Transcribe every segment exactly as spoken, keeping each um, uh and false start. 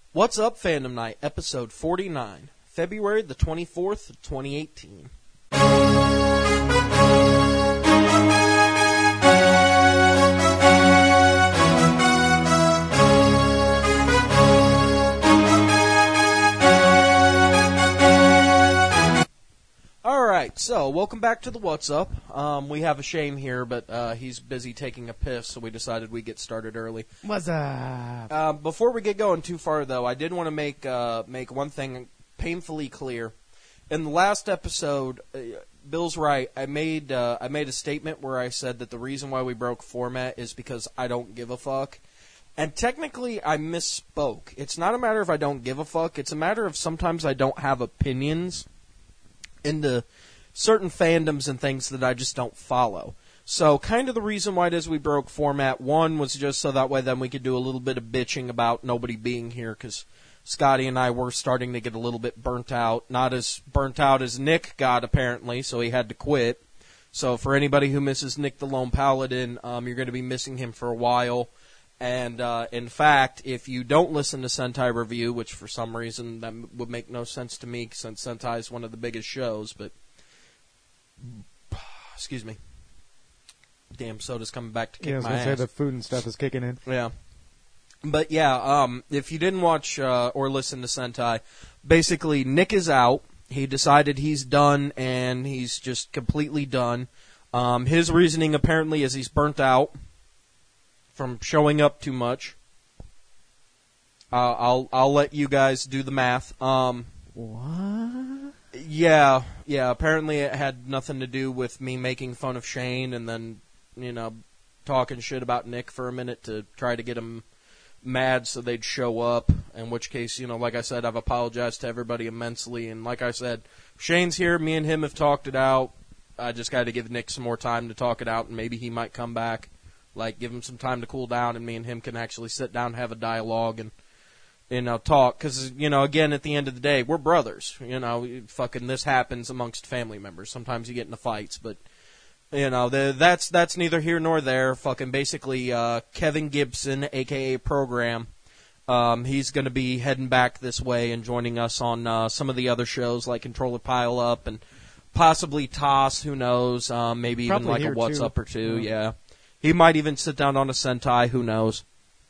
What's Up Fandom Night, episode forty-nine, February the twenty-fourth, twenty eighteen. Alright, so welcome back to the What's Up. Um, we have a Shane here, but uh, he's busy taking a piss, so we decided we'd get started early. What's up? Uh, before we get going too far, though, I did want to make uh, make one thing painfully clear. In the last episode, uh, Bill's right. I made uh, I made a statement where I said that the reason why we broke format is because I don't give a fuck. And technically, I misspoke. It's not a matter of I don't give a fuck. It's a matter of sometimes I don't have opinions into certain fandoms and things that I just don't follow. So kind of the reason why it is we broke format, one, was just so that way then we could do a little bit of bitching about nobody being here, because Scotty and I were starting to get a little bit burnt out. Not as burnt out as Nick got, apparently, so he had to quit. So for anybody who misses Nick the Lone Paladin, um, you're going to be missing him for a while. And uh, in fact, if you don't listen to Sentai Review, which for some reason that would make no sense to me since Sentai is one of the biggest shows, but excuse me, damn soda's coming back to kick yeah, I was my gonna ass. say the food and stuff is kicking in. Yeah, but yeah, um, if you didn't watch uh, or listen to Sentai, basically Nick is out. He decided he's done, and he's just completely done. Um, his reasoning apparently is he's burnt out from showing up too much. Uh, I'll I'll let you guys do the math. Um, what? Yeah, yeah. Apparently, it had nothing to do with me making fun of Shane and then, you know, talking shit about Nick for a minute to try to get him mad so they'd show up. In which case, you know, like I said, I've apologized to everybody immensely. And like I said, Shane's here. Me and him have talked it out. I just got to give Nick some more time to talk it out, and maybe he might come back. Like, give him some time to cool down, and me and him can actually sit down and have a dialogue and, you know, talk. Because, you know, again, at the end of the day, we're brothers. You know, fucking this happens amongst family members. Sometimes you get into fights, but, you know, the, that's that's neither here nor there. Fucking basically, uh, Kevin Gibson, a k a. Program, um, he's going to be heading back this way and joining us on uh, some of the other shows like Controller Pile Up and possibly Toss, who knows, um, maybe even Probably like a What's too. Up or two, yeah. yeah. He might even sit down on a Sentai, who knows.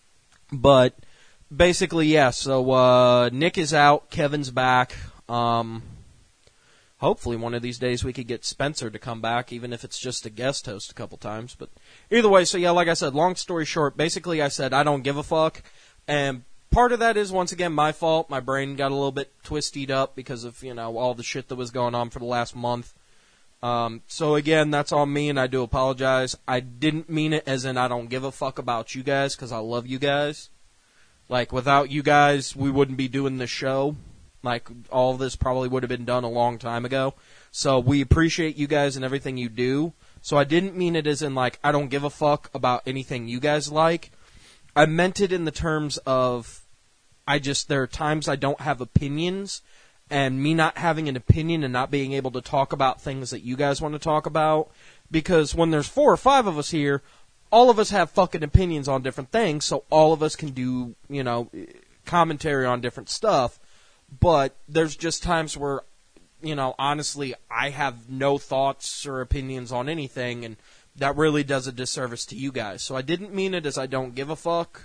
But basically, yeah, so uh, Nick is out, Kevin's back. Um, hopefully one of these days we could get Spencer to come back, even if it's just a guest host a couple times. But either way, so yeah, like I said, long story short, basically I said I don't give a fuck. And part of that is, once again, my fault. My brain got a little bit twisted up because of, you know, all the shit that was going on for the last month. Um, so again, that's on me, and I do apologize. I didn't mean it as in I don't give a fuck about you guys, because I love you guys. Like, without you guys, we wouldn't be doing this show. Like, all of this probably would have been done a long time ago. So we appreciate you guys and everything you do. So I didn't mean it as in, like, I don't give a fuck about anything you guys like. I meant it in the terms of, I just, there are times I don't have opinions. And me not having an opinion and not being able to talk about things that you guys want to talk about. Because when there's four or five of us here, all of us have fucking opinions on different things, so all of us can do, you know, commentary on different stuff. But there's just times where, you know, honestly, I have no thoughts or opinions on anything, and that really does a disservice to you guys. So I didn't mean it as I don't give a fuck.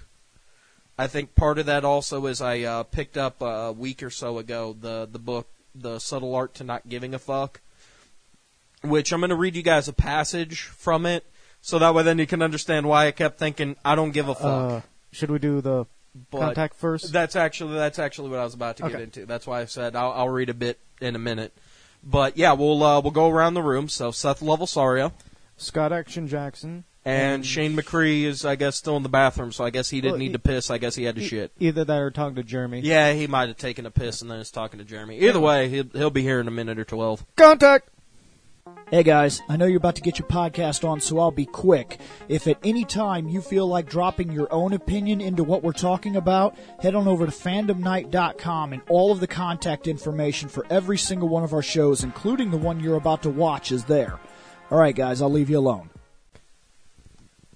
I think part of that also is I uh, picked up a week or so ago the, the book, The Subtle Art to Not Giving a Fuck, which I'm going to read you guys a passage from it, so that way then you can understand why I kept thinking, I don't give a fuck. Uh, should we do the but contact first? That's actually that's actually what I was about to okay. get into. That's why I said I'll, I'll read a bit in a minute. But yeah, we'll uh, we'll go around the room. So Seth Lovelsario. Scott Action Jackson. And, and Shane McCree is, I guess, still in the bathroom, so I guess he didn't well, need he, to piss. I guess he had to e- shit. Either that or talking to Jeremy. Yeah, he might have taken a piss and then is talking to Jeremy. Either way, he'll, he'll be here in a minute or twelve. Contact! Hey guys, I know you're about to get your podcast on, so I'll be quick. If at any time you feel like dropping your own opinion into what we're talking about, head on over to fandom night dot com, and all of the contact information for every single one of our shows, including the one you're about to watch, is there. Alright guys, I'll leave you alone. Alright, so, uh, Nick is out. Kevin's back. Um, his reasoning apparently is because I don't give a fuck.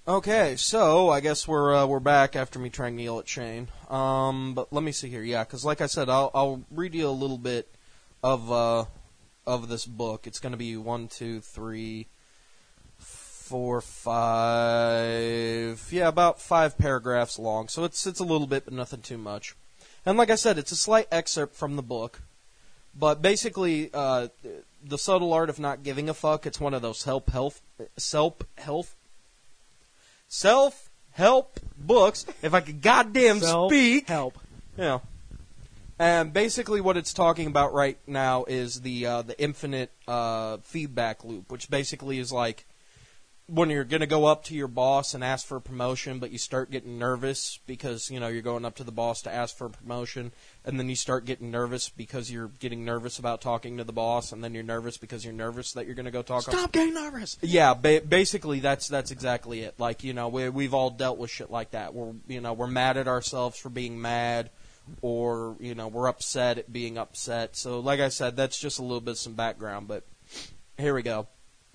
Okay, so I guess we're uh, we're back after me trying to yell at Shane. Um, but let me see here, yeah, because like I said, I'll I'll read you a little bit of uh of this book. It's going to be one, two, three, four, five, yeah, about five paragraphs long. So it's it's a little bit, but nothing too much. And like I said, it's a slight excerpt from the book, but basically, uh, The Subtle Art of Not Giving a Fuck. It's one of those help health self health. Self-help books, if I could goddamn speak. Help. Yeah. And basically what it's talking about right now is the uh, the infinite uh, feedback loop, which basically is like when you're going to go up to your boss and ask for a promotion, but you start getting nervous because, you know, you're going up to the boss to ask for a promotion, and then you start getting nervous because you're getting nervous about talking to the boss, and then you're nervous because you're nervous that you're going to go talk. Stop getting nervous. Yeah, ba- basically that's that's exactly it. Like, you know, we we've all dealt with shit like that. We're you know we're mad at ourselves for being mad, or you know we're upset at being upset. So, like I said, that's just a little bit of some background. But here we go.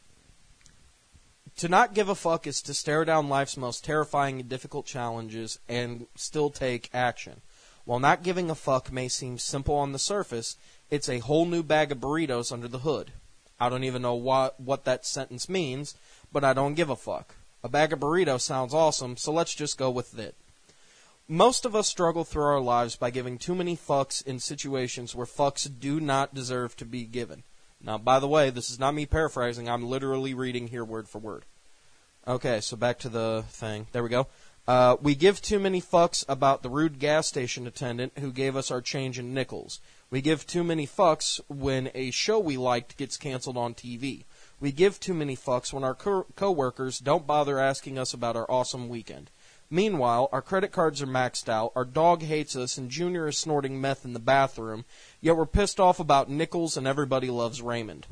To not give a fuck is to stare down life's most terrifying and difficult challenges and still take action. While not giving a fuck may seem simple on the surface, it's a whole new bag of burritos under the hood. I don't even know what, what that sentence means, but I don't give a fuck. A bag of burritos sounds awesome, so let's just go with it. Most of us struggle through our lives by giving too many fucks in situations where fucks do not deserve to be given. Now, by the way, this is not me paraphrasing. I'm literally reading here word for word. Okay, so back to the thing. There we go. Uh, we give too many fucks about the rude gas station attendant who gave us our change in nickels. We give too many fucks when a show we liked gets canceled on T V. We give too many fucks when our co- coworkers don't bother asking us about our awesome weekend. Meanwhile, our credit cards are maxed out, our dog hates us, and Junior is snorting meth in the bathroom, yet we're pissed off about nickels and everybody loves Raymond.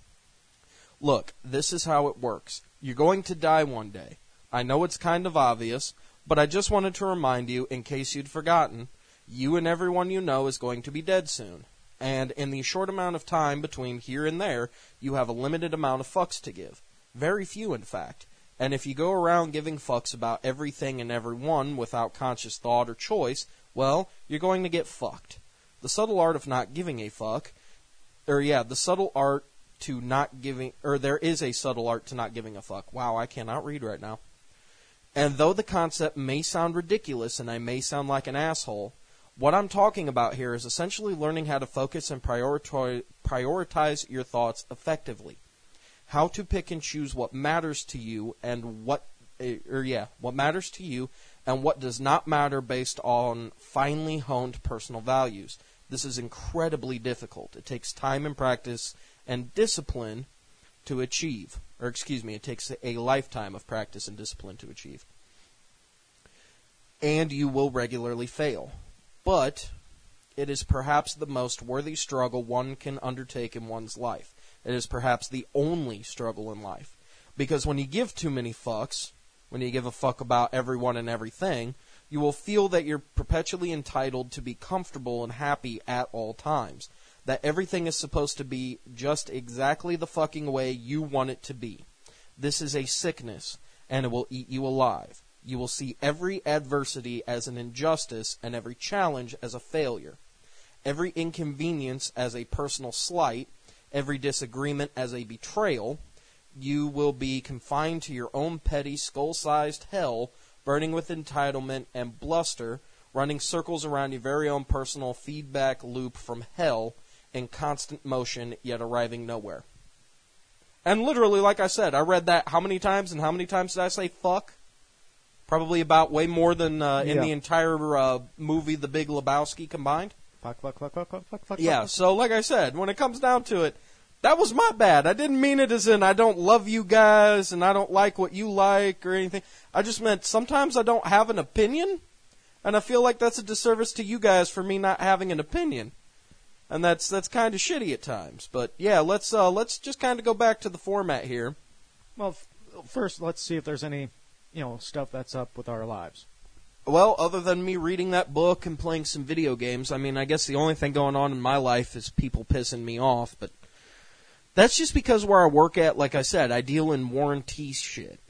Look, this is how it works. You're going to die one day. I know it's kind of obvious, but I just wanted to remind you, in case you'd forgotten, you and everyone you know is going to be dead soon. And in the short amount of time between here and there, you have a limited amount of fucks to give. Very few, in fact. And if you go around giving fucks about everything and everyone without conscious thought or choice, well, you're going to get fucked. The subtle art of not giving a fuck, or yeah, the subtle art to not giving, or there is a subtle art to not giving a fuck. Wow, I cannot read right now. And though the concept may sound ridiculous and I may sound like an asshole, what I'm talking about here is essentially learning how to focus and prioritize, prioritize your thoughts effectively. How to pick and choose what matters to you and what, or yeah, what matters to you and what does not matter based on finely honed personal values. This is incredibly difficult. It takes time and practice and discipline to achieve. Or excuse me, it takes a lifetime of practice and discipline to achieve. And you will regularly fail. But it is perhaps the most worthy struggle one can undertake in one's life. It is perhaps the only struggle in life. Because when you give too many fucks, when you give a fuck about everyone and everything, you will feel that you're perpetually entitled to be comfortable and happy at all times. That everything is supposed to be just exactly the fucking way you want it to be. This is a sickness, and it will eat you alive. You will see every adversity as an injustice and every challenge as a failure. Every inconvenience as a personal slight, every disagreement as a betrayal. You will be confined to your own petty, skull-sized hell, burning with entitlement and bluster, running circles around your very own personal feedback loop from hell, in constant motion, yet arriving nowhere. And literally, like I said, I read that how many times, and how many times did I say fuck? Probably about way more than uh, in Yeah. the entire uh, movie The Big Lebowski combined. Fuck, fuck, fuck, fuck, fuck, fuck, fuck. Yeah, fuck. so like I said, when it comes down to it, that was my bad. I didn't mean it as in I don't love you guys and I don't like what you like or anything. I just meant sometimes I don't have an opinion, and I feel like that's a disservice to you guys for me not having an opinion. And that's that's kind of shitty at times. But yeah, let's uh, let's just kind of go back to the format here. Well, f- first, let's see if there's any, you know, stuff that's up with our lives. Well, other than me reading that book and playing some video games, I mean, I guess the only thing going on in my life is people pissing me off. But that's just because where I work at, like I said, I deal in warranty shit.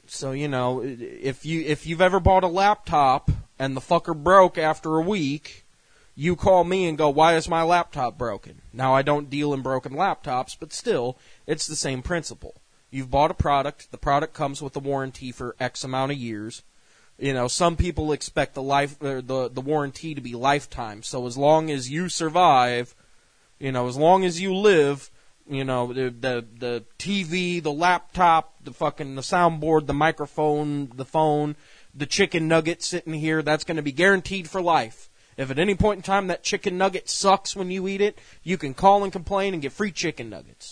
So, you know, if you if you've ever bought a laptop and the fucker broke after a week, you call me and go, why is my laptop broken? Now, I don't deal in broken laptops, but still, it's the same principle. You've bought a product, the product comes with a warranty for X amount of years. You know, some people expect the life or the the warranty to be lifetime. So as long as you survive, you know, as long as you live, you know, the the, the T V, the laptop, the fucking the soundboard, the microphone, the phone, the chicken nugget sitting here, that's going to be guaranteed for life. If at any point in time that chicken nugget sucks when you eat it, you can call and complain and get free chicken nuggets.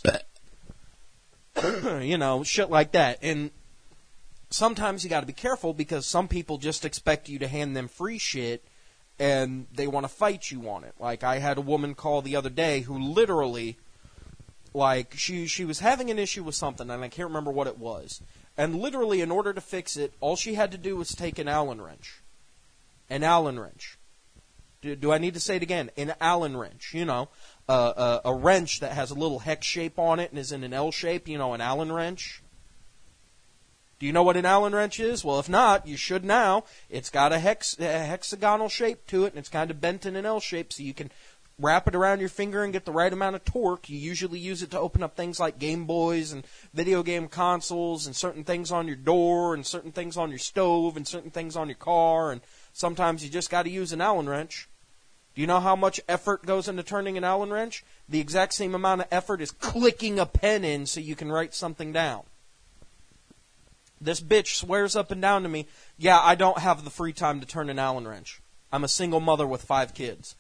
You know, shit like that. And sometimes you got to be careful because some people just expect you to hand them free shit and they want to fight you on it. Like I had a woman call the other day who literally, like she she was having an issue with something and I can't remember what it was. And literally in order to fix it, all she had to do was take an Allen wrench. An Allen wrench. Do, do I need to say it again? An Allen wrench, you know. Uh, a, a wrench that has a little hex shape on it and is in an L shape, you know, an Allen wrench. Do you know what an Allen wrench is? Well, if not, you should now. It's got a, hex, a hexagonal shape to it, and it's kind of bent in an L shape, so you can wrap it around your finger and get the right amount of torque. You usually use it to open up things like Game Boys and video game consoles and certain things on your door and certain things on your stove and certain things on your car, and sometimes you just got to use an Allen wrench. Do you know how much effort goes into turning an Allen wrench? The exact same amount of effort is clicking a pen in so you can write something down. This bitch swears up and down to me, yeah, I don't have the free time to turn an Allen wrench. I'm a single mother with five kids.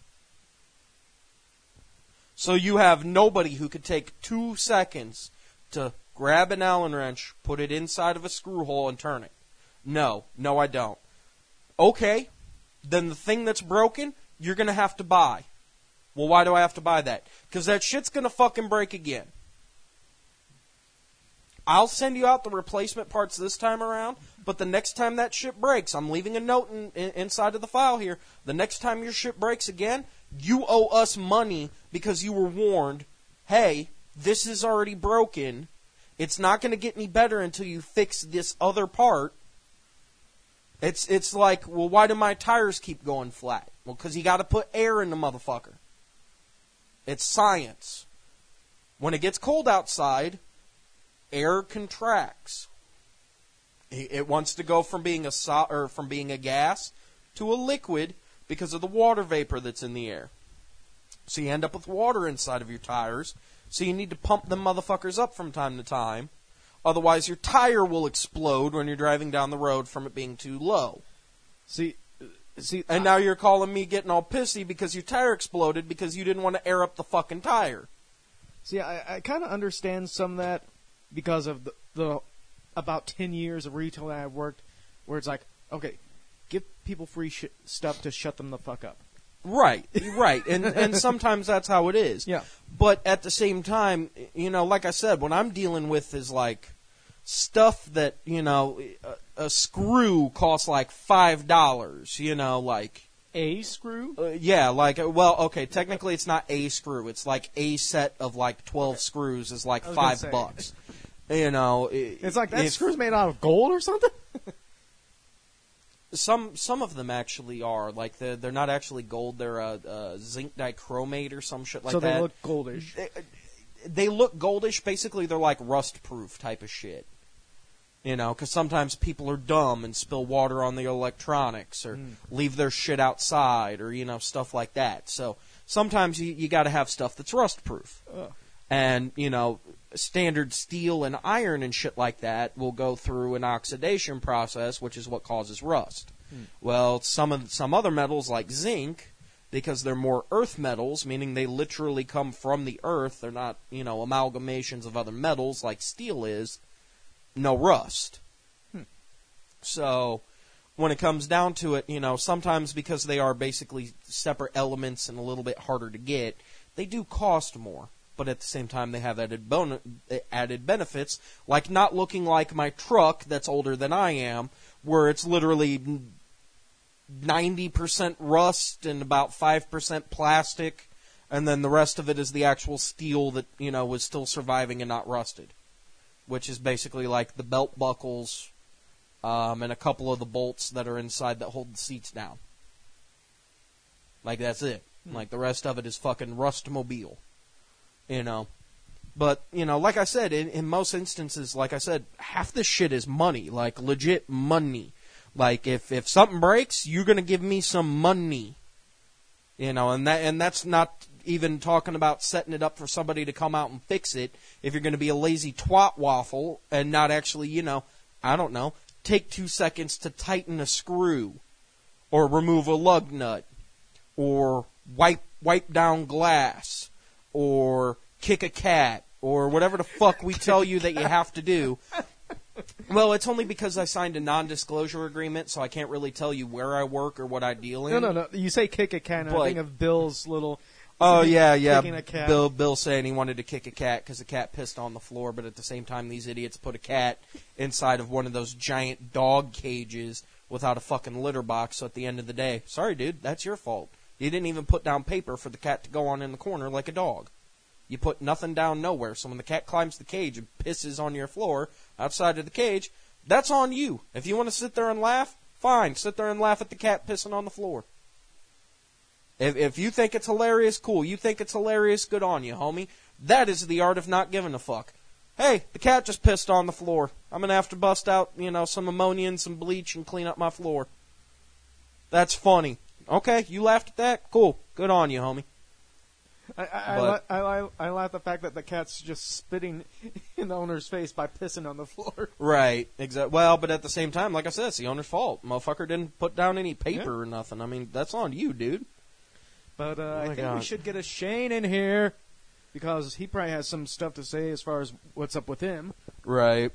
So you have nobody who could take two seconds to grab an Allen wrench, put it inside of a screw hole, and turn it. No, no I don't. Okay, then the thing that's broken, you're going to have to buy. Well, why do I have to buy that? Because that shit's going to fucking break again. I'll send you out the replacement parts this time around, but the next time that shit breaks, I'm leaving a note in, in, inside of the file here, the next time your shit breaks again, you owe us money because you were warned, hey, this is already broken, it's not going to get any better until you fix this other part. It's it's like, well, why do my tires keep going flat? Well, because you got to put air in the motherfucker. It's science. When it gets cold outside, air contracts. It wants to go from being a so- or from being a gas to a liquid because of the water vapor that's in the air. So you end up with water inside of your tires. So you need to pump them motherfuckers up from time to time. Otherwise, your tire will explode when you're driving down the road from it being too low. See, see, and now you're calling me getting all pissy because your tire exploded because you didn't want to air up the fucking tire. See, I, I kind of understand some of that because of the, the about ten years of retail that I've worked, where it's like, okay, give people free sh- stuff to shut them the fuck up. Right, right, and and sometimes that's how it is. Yeah. But at the same time, you know, like I said, what I'm dealing with is like stuff that, you know, a, a screw costs like five dollars. You know, like a screw. Uh, yeah, like well, okay, technically it's not a screw. It's like a set of like twelve screws is like five bucks. You know, it, it's like that if, screw's made out of gold or something. Some some of them actually are like they're, they're not actually gold. They're a, a zinc dichromate or some shit like so that. So they look goldish. They, they look goldish. Basically, they're like rust proof type of shit. You know, because sometimes people are dumb and spill water on the electronics or mm. leave their shit outside or you know stuff like that. So sometimes you you got to have stuff that's rust proof. Ugh. And you know, standard steel and iron and shit like that will go through an oxidation process, which is what causes rust. Hmm. Well, some of some other metals like zinc, because they're more earth metals, meaning they literally come from the earth, they're not, you know, amalgamations of other metals like steel is, no rust. Hmm. So, when it comes down to it, you know, sometimes because they are basically separate elements and a little bit harder to get, they do cost more. But at the same time, they have added bon- added benefits, like not looking like my truck that's older than I am, where it's literally ninety percent rust and about five percent plastic, and then the rest of it is the actual steel that, you know, was still surviving and not rusted, which is basically like the belt buckles um, and a couple of the bolts that are inside that hold the seats down. Like, that's it. Hmm. Like, the rest of it is fucking Rustmobile. You know? But, you know, like I said, in, in most instances, like I said, half this shit is money. Like, legit money. Like, if, if something breaks, you're gonna give me some money. You know, and that and that's not even talking about setting it up for somebody to come out and fix it. If you're gonna be a lazy twat waffle and not actually, you know, I don't know, take two seconds to tighten a screw, or remove a lug nut, or wipe wipe down glass, or kick a cat, or whatever the fuck we tell you that you have to do. Well, it's only because I signed a non-disclosure agreement, so I can't really tell you where I work or what I deal in. No, no, no. You say kick a cat, and But- I think of Bill's little... Oh, yeah, yeah. Kicking a cat. Bill Bill saying he wanted to kick a cat because the cat pissed on the floor, but at the same time, these idiots put a cat inside of one of those giant dog cages without a fucking litter box, so at the end of the day, sorry, dude, that's your fault. You didn't even put down paper for the cat to go on in the corner like a dog. You put nothing down nowhere, so when the cat climbs the cage and pisses on your floor outside of the cage, that's on you. If you want to sit there and laugh, fine, sit there and laugh at the cat pissing on the floor. If if you think it's hilarious, cool. You think it's hilarious, good on you, homie. That is the art of not giving a fuck. Hey, the cat just pissed on the floor. I'm going to have to bust out, you know, some ammonia and some bleach and clean up my floor. That's funny. Okay, you laughed at that? Cool. Good on you, homie. I I, But- I, I, I laugh at the fact that the cat's just spitting in the owner's face by pissing on the floor. Right, exactly. Well, but at the same time, like I said, it's the owner's fault. Motherfucker didn't put down any paper Yeah. or nothing. I mean, that's on you, dude. But uh, Oh I my think God. we should get a Shane in here because he probably has some stuff to say as far as what's up with him. Right.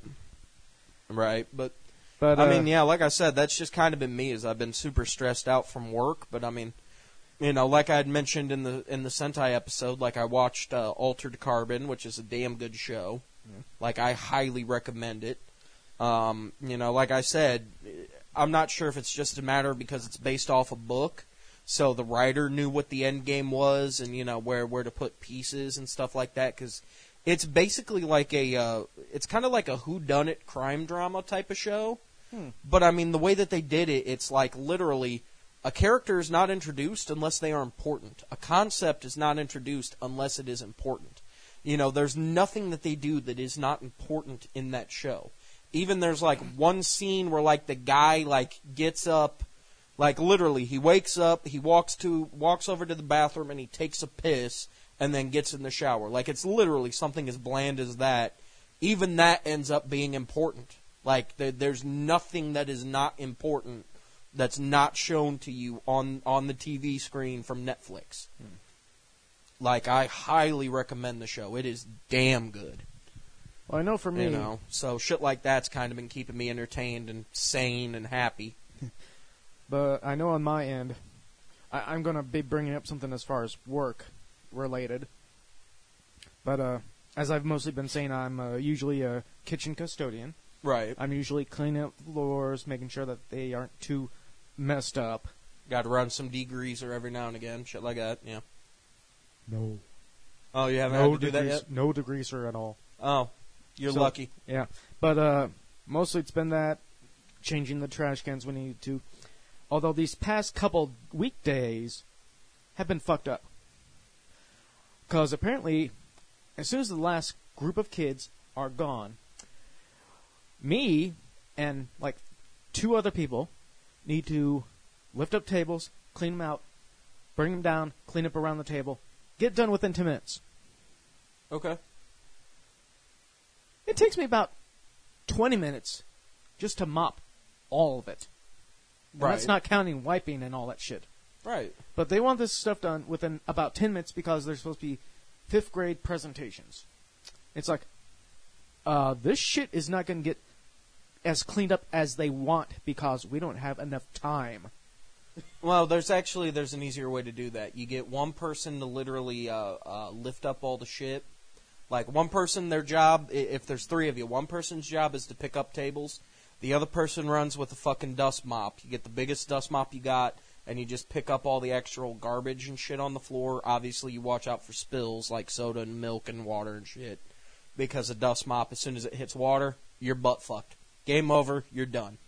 Right, but But I uh, mean, yeah, like I said, that's just kind of been me. As I've been super stressed out from work, but I mean, you know, like I had mentioned in the in the Sentai episode, like I watched uh, Altered Carbon, which is a damn good show. Yeah. Like I highly recommend it. Um, you know, like I said, I'm not sure if it's just a matter because it's based off a book, so the writer knew what the end game was and you know where where to put pieces and stuff like that. Because it's basically like a, uh, it's kind of like a whodunit crime drama type of show. Hmm. But I mean, the way that they did it, it's like literally a character is not introduced unless they are important. A concept is not introduced unless it is important. You know, there's nothing that they do that is not important in that show. Even there's like one scene where like the guy like gets up, like literally he wakes up, he walks to walks over to the bathroom and he takes a piss and then gets in the shower. Like it's literally something as bland as that. Even that ends up being important. Like there, there's nothing that is not important that's not shown to you on on the T V screen from Netflix. Hmm. Like I highly recommend the show. It is damn good. well, I know for me, You know, so shit like that's kind of been keeping me entertained and sane and happy. but I know on my end, I, I'm going to be bringing up something as far as work related. But uh, as I've mostly been saying, I'm uh, usually a kitchen custodian. Right. I'm usually cleaning up floors, making sure that they aren't too messed up. Got to run some degreaser every now and again, shit like that. Yeah. No. Oh, you haven't No had to do that degreas- yet? No degreaser at all. Oh, you're So- lucky. Yeah. But uh, mostly it's been that, changing the trash cans when needed to. Although these past couple weekdays have been fucked up. Because apparently, as soon as the last group of kids are gone, me and like two other people need to lift up tables, clean them out, bring them down, clean up around the table, get done within ten minutes. Okay. It takes me about twenty minutes just to mop all of it. And Right. that's not counting wiping and all that shit. Right. But they want this stuff done within about ten minutes because they're supposed to be fifth grade presentations. It's like, uh, this shit is not going to get as cleaned up as they want because we don't have enough time. Well, there's actually there's an easier way to do that. You get one person to literally uh, uh, lift up all the shit. Like one person, their job, i- if there's three of you, one person's job is to pick up tables. The other person runs with a fucking dust mop. You get the biggest dust mop you got, and you just pick up all the extra garbage and shit on the floor. Obviously, you watch out for spills like soda and milk and water and shit. Because a dust mop, as soon as it hits water, you're butt fucked. Game over, you're done.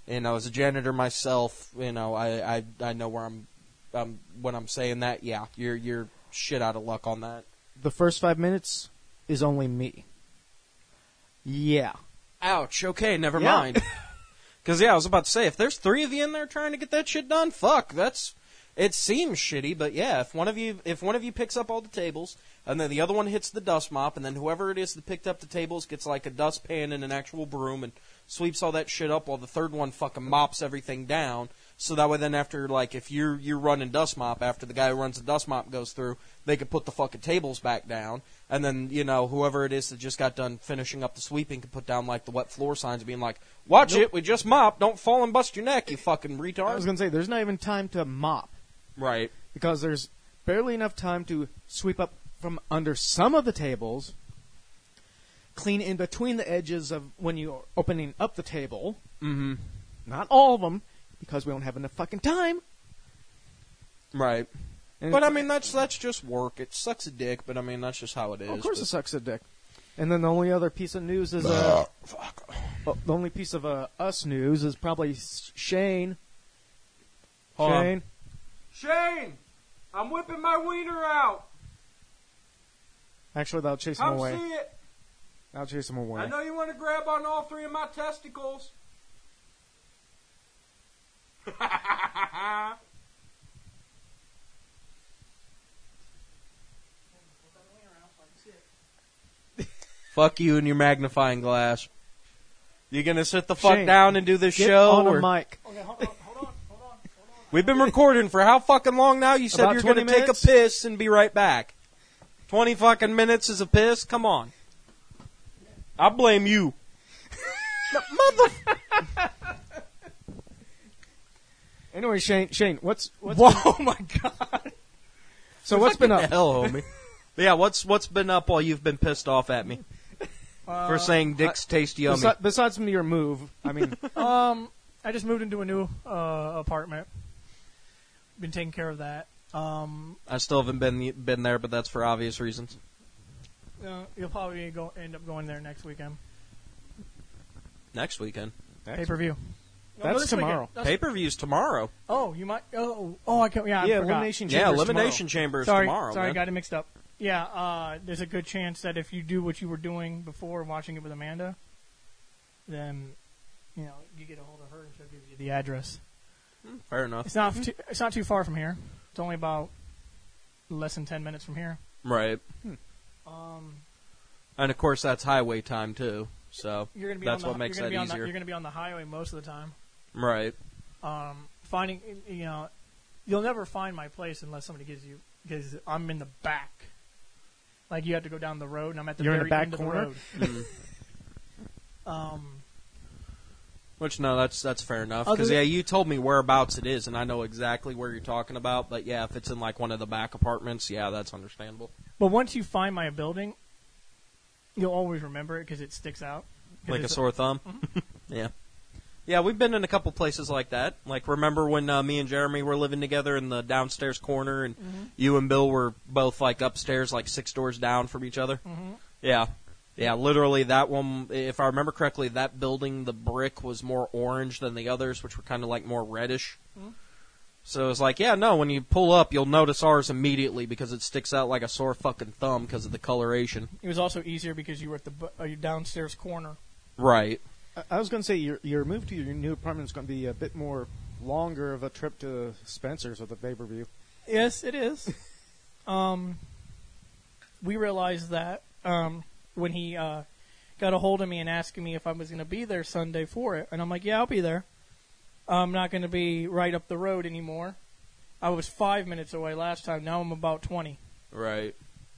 You know, as a janitor myself, you know, I I, I know where I'm, um, when I'm saying that. Yeah, you're you're shit out of luck on that. The first five minutes is only me. Yeah. Ouch. Okay, never Yeah. mind. Because yeah, I was about to say, if there's three of you in there trying to get that shit done, fuck, that's. It seems shitty, but yeah, if one of you if one of you picks up all the tables, and then the other one hits the dust mop, and then whoever it is that picked up the tables gets like a dustpan and an actual broom and sweeps all that shit up, while the third one fucking mops everything down. So that way, then after like if you're you're running dust mop, after the guy who runs the dust mop goes through, they could put the fucking tables back down, and then you know whoever it is that just got done finishing up the sweeping could put down like the wet floor signs, being like, "Watch Nope. it, we just mopped. Don't fall and bust your neck, you fucking I was retard." going to say, there's not even time to mop. Right. Because there's barely enough time to sweep up from under some of the tables, clean in between the edges of when you're opening up the table. Mm-hmm. Not all of them, because we don't have enough fucking time. Right. And But I it's- mean, that's that's just work. It sucks a dick, but I mean, that's just how it is. of course but- it sucks a dick. And then the only other piece of news is uh, Fuck. oh, the only piece of uh, us news is probably Shane. Hold on. Shane. Shane, I'm whipping my wiener out. Actually, that'll chase him Come away. see it. I'll chase him away. I know you want to grab on all three of my testicles. Fuck you and your magnifying glass. You gonna sit the fuck Shane, down and do this Get show? on or- a mic. Okay, hold on, hold on, hold on, hold on. We've been recording for how fucking long now? You said About you were going to twenty take a minutes? piss and be right back. twenty fucking minutes is a piss? Come on. I blame you. Mother... Anyway, Shane, Shane, what's what's Whoa, my God. so what's been the up? hell, homie? Yeah, what's what's been up while you've been pissed off at me Uh, for saying dicks taste yummy? Besi- besides from your move, I mean, Um, I just moved into a new uh, apartment. Been taking care of that. Um, I still haven't been been there, but that's for obvious reasons. uh, you'll probably go end up going there next weekend. Next weekend. Pay per view. That's tomorrow. Pay per views tomorrow. Oh, you might. Oh, oh, I can. Yeah, I yeah, forgot. elimination. Yeah, Chambers Elimination Chambers Sorry, tomorrow. sorry, I man. got it mixed up. Yeah, uh, there's a good chance that if you do what you were doing before watching it with Amanda, then you know you get a hold of her and she'll give you the address. Fair enough. It's not. Too, it's not too far from here. It's only about less than ten minutes from here. Right. Um, And of course, that's highway time too. So you're gonna be that's on the, what makes you're gonna that be on the, easier. you're gonna be on the highway most of the time. Right. Um, finding you know, you'll never find my place unless somebody gives you because I'm in the back. Like you have to go down the road, and I'm at the You're in very the back end corner? of the road. Mm. Um, Which no, that's that's fair enough. Other Because than- yeah, you told me whereabouts it is, and I know exactly where you're talking about. But yeah, if it's in like one of the back apartments, yeah, that's understandable. but once you find my building, you'll always remember it because it sticks out. 'Cause Like a it's sore thumb. Yeah. Yeah, we've been in a couple places like that. Like, remember when uh, me and Jeremy were living together in the downstairs corner, and Mhm. you and Bill were both like upstairs, like six doors down from each other? Mhm. Yeah. Yeah, literally that one, if I remember correctly, that building, the brick was more orange than the others, which were kind of like more reddish. Mhm. So it's like, yeah, no, when you pull up, you'll notice ours immediately because it sticks out like a sore fucking thumb because of the coloration. It was also easier because you were at the bu- uh, your downstairs corner. Right. I, I was going to say your your move to your new apartment is going to be a bit more longer of a trip to Spencer's with the pay per view. Yes, it is. um, we realized that um, when he uh, got a hold of me and asking me if I was going to be there Sunday for it, and I'm like, yeah, I'll be there. I'm not going to be right up the road anymore. I was five minutes away last time. Now I'm about twenty. Right.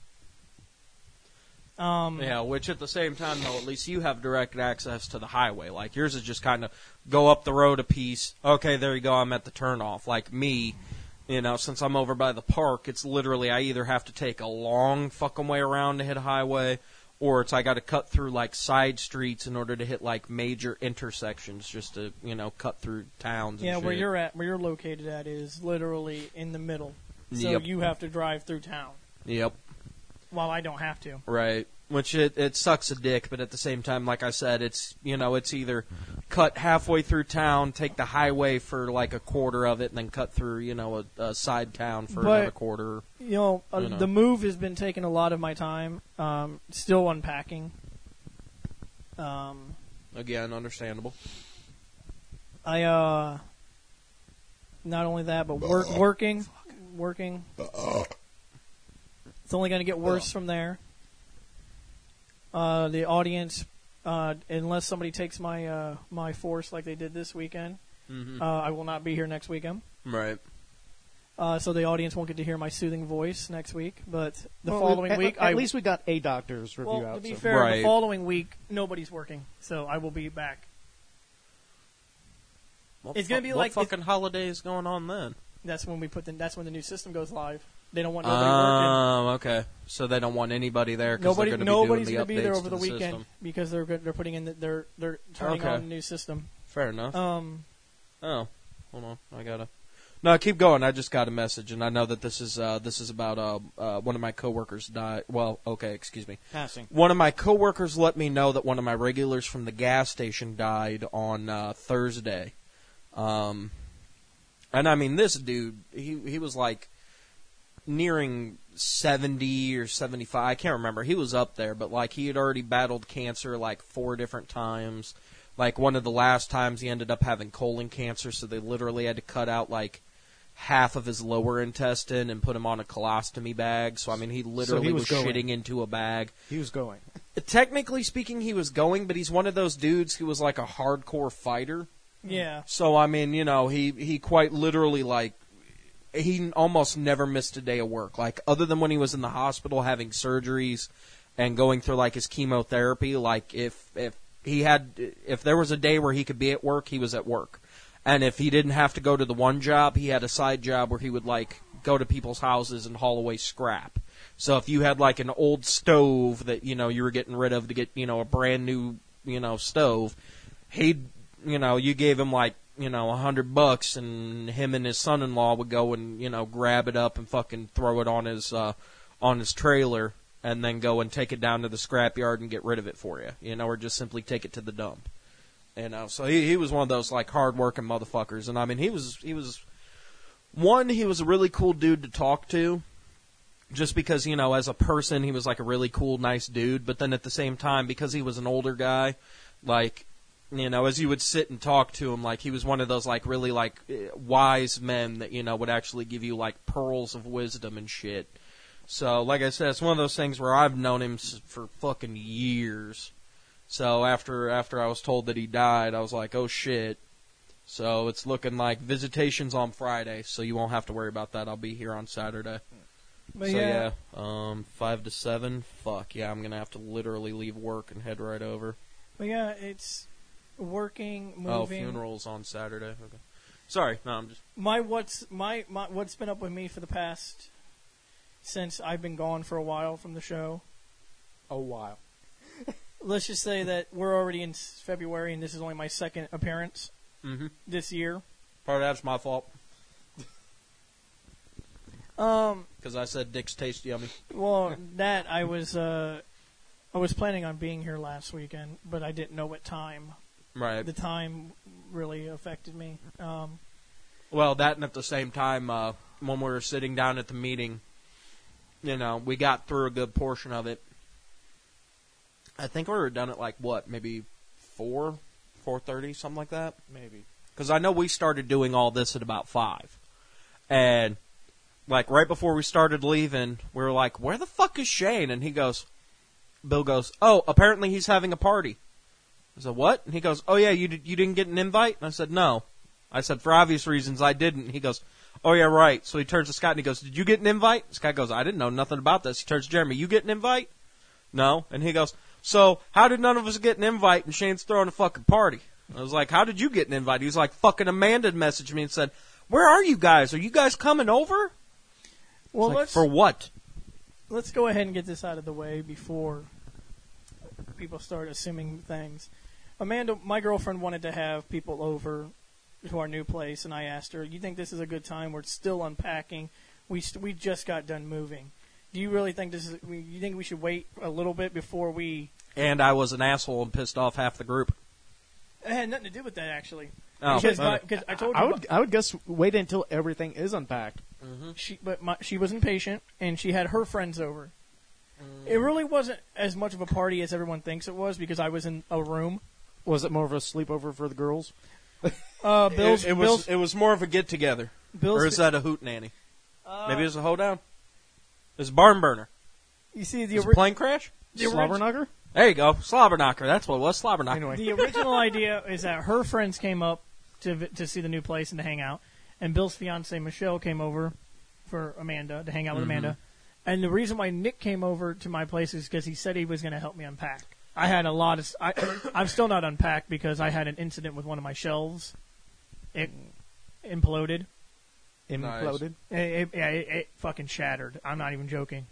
Um, Yeah, which at the same time, though, at least you have direct access to the highway. Like, yours is just kind of go up the road a piece. Okay, there you go, I'm at the turnoff. Like me, you know, since I'm over by the park, it's literally I either have to take a long fucking way around to hit a highway, or it's I got to cut through, like, side streets in order to hit, like, major intersections just to, you know, cut through towns and Yeah, shit. where you're at, where you're located at, is literally in the middle. So Yep. you have to drive through town, Yep, while I don't have to. right. Which it, it sucks a dick, but at the same time, like I said, it's, you know, it's either cut halfway through town, take the highway for like a quarter of it, and then cut through, you know, a, a side town for But- another quarter. You know, uh, You know. the move has been taking a lot of my time. Um, still unpacking. Um, Again, understandable. I uh, not only that, but work, working, working. It's only going to get worse from there. Uh, the audience, uh, unless somebody takes my uh, my force like they did this weekend, Mm-hmm. uh, I will not be here next weekend. Right. Uh, so the audience won't get to hear my soothing voice next week. But the Well, following at, week, at I least we got a doctor's review well, out. to be so. fair, Right. the following week nobody's working, so I will be back. What It's gonna fu- be what like- fucking holiday is going on then? That's when we put the. That's when the new system goes live. They don't want nobody working. Oh, okay. So they don't want anybody there because Nobody, they're going nobody's to be gonna doing be the there updates over to the the weekend system. because they're good, they're putting in the, they're they're turning Okay. on the new system. Fair enough. Um, Oh, hold on. I gotta. No, keep going. I just got a message, and I know that this is uh, this is about uh, uh, one of my coworkers died. Well, okay, excuse me. Passing. One of my coworkers let me know that one of my regulars from the gas station died on uh, Thursday. Um, and I mean, this dude, he he was like nearing seventy or seventy-five. I can't remember. He was up there, but like he had already battled cancer like four different times. Like one of the last times he ended up having colon cancer, so they literally had to cut out like half of his lower intestine and put him on a colostomy bag. So I mean, he literally he was was going. shitting into a bag. He was going. Technically speaking, he was going, but he's one of those dudes who was like a hardcore fighter. yeah. So I mean, you know, he he quite literally like he almost never missed a day of work. Like other than when he was in the hospital having surgeries and going through like his chemotherapy, like if if he had if there was a day where he could be at work, he was at work. And if he didn't have to go to the one job, he had a side job where he would like go to people's houses and haul away scrap. So if you had like an old stove that, you know, you were getting rid of to get, you know, a brand new, you know, stove, he'd, you know, you gave him like, you know, a hundred bucks and him and his son-in-law would go and, you know, grab it up and fucking throw it on his, uh, on his trailer and then go and take it down to the scrapyard and get rid of it for you, you know, or just simply take it to the dump. You know, so he he was one of those like hard-working motherfuckers, and I mean he was he was one he was a really cool dude to talk to, just because you know as a person he was like a really cool nice dude, but then at the same time because he was an older guy, like you know as you would sit and talk to him, like he was one of those like really like wise men that you know would actually give you like pearls of wisdom and shit. So like I said, it's one of those things where I've known him s- for fucking years. So after after I was told that he died, I was like, oh shit. So it's looking like visitation's on Friday, so you won't have to worry about that. I'll be here on Saturday. But so yeah, yeah, um, five to seven. Fuck yeah, I'm gonna have to literally leave work and head right over. but yeah, it's working, moving. Oh, funeral's on Saturday. Okay. Sorry, no, I'm just. My what's my, my what's been up with me for the past since I've been gone for a while from the show. A while. Let's just say that we're already in s- February, and this is only my second appearance Mm-hmm. this year. Part of that's my fault Um, because I said dicks taste yummy. well, that I was uh, I was planning on being here last weekend, but I didn't know what time. Right. The time really affected me. Um, Well, that and at the same time, uh, when we were sitting down at the meeting, you know, we got through a good portion of it. I think we were done at like what, maybe four, four thirty, something like that. Maybe. Because I know we started doing all this at about five, and like right before we started leaving, we were like, "Where the fuck is Shane?" And he goes, "Bill goes, oh, apparently he's having a party." I said, "What?" And he goes, "Oh yeah, you did, you didn't get an invite?" And I said, "No." I said, "For obvious reasons, I didn't." And he goes, "Oh yeah, right." So he turns to Scott and he goes, "Did you get an invite?" Scott goes, "I didn't know nothing about this." He turns to Jeremy, "You get an invite?" "No." And he goes, "So how did none of us get an invite and Shane's throwing a fucking party?" I was like, "How did you get an invite?" He was like, "Fucking Amanda messaged me and said, 'Where are you guys? Are you guys coming over?'" well, Like, let's for what? let's go ahead and get this out of the way before people start assuming things. Amanda, my girlfriend, wanted to have people over to our new place, and I asked her, "You think this is a good time? We're still unpacking. We st- we just got done moving." Do you really think this is? You think we should wait a little bit before we? And I was an asshole and pissed off half the group. It had nothing to do with that, actually. Oh, because, okay. my, because I told you, I would I would guess wait until everything is unpacked. Mm-hmm. she, but my, she was impatient, and she had her friends over. Mm. It really wasn't as much of a party as everyone thinks it was because I was in a room. Was it more of a sleepover for the girls? Uh, Bill's, it, it was Bill's, it was more of a get together, Bill's, or is that a hoot nanny? uh, Maybe it was a hoedown. It was a barn burner. you see the It was a ori- plane crash. the, Slobber orig- knocker? There you go, slobber knocker. That's what it was, slobber knocker. Anyway. the original idea is that her friends came up to vi- to see the new place and to hang out, and Bill's fiance Michelle came over for Amanda to hang out with Mhm. Amanda. And the reason why Nick came over to my place is because he said he was going to help me unpack. I had a lot of. I, I'm still not unpacked because I had an incident with one of my shelves. It imploded. Imploded. It, it, yeah, it, it fucking shattered. I'm not even joking.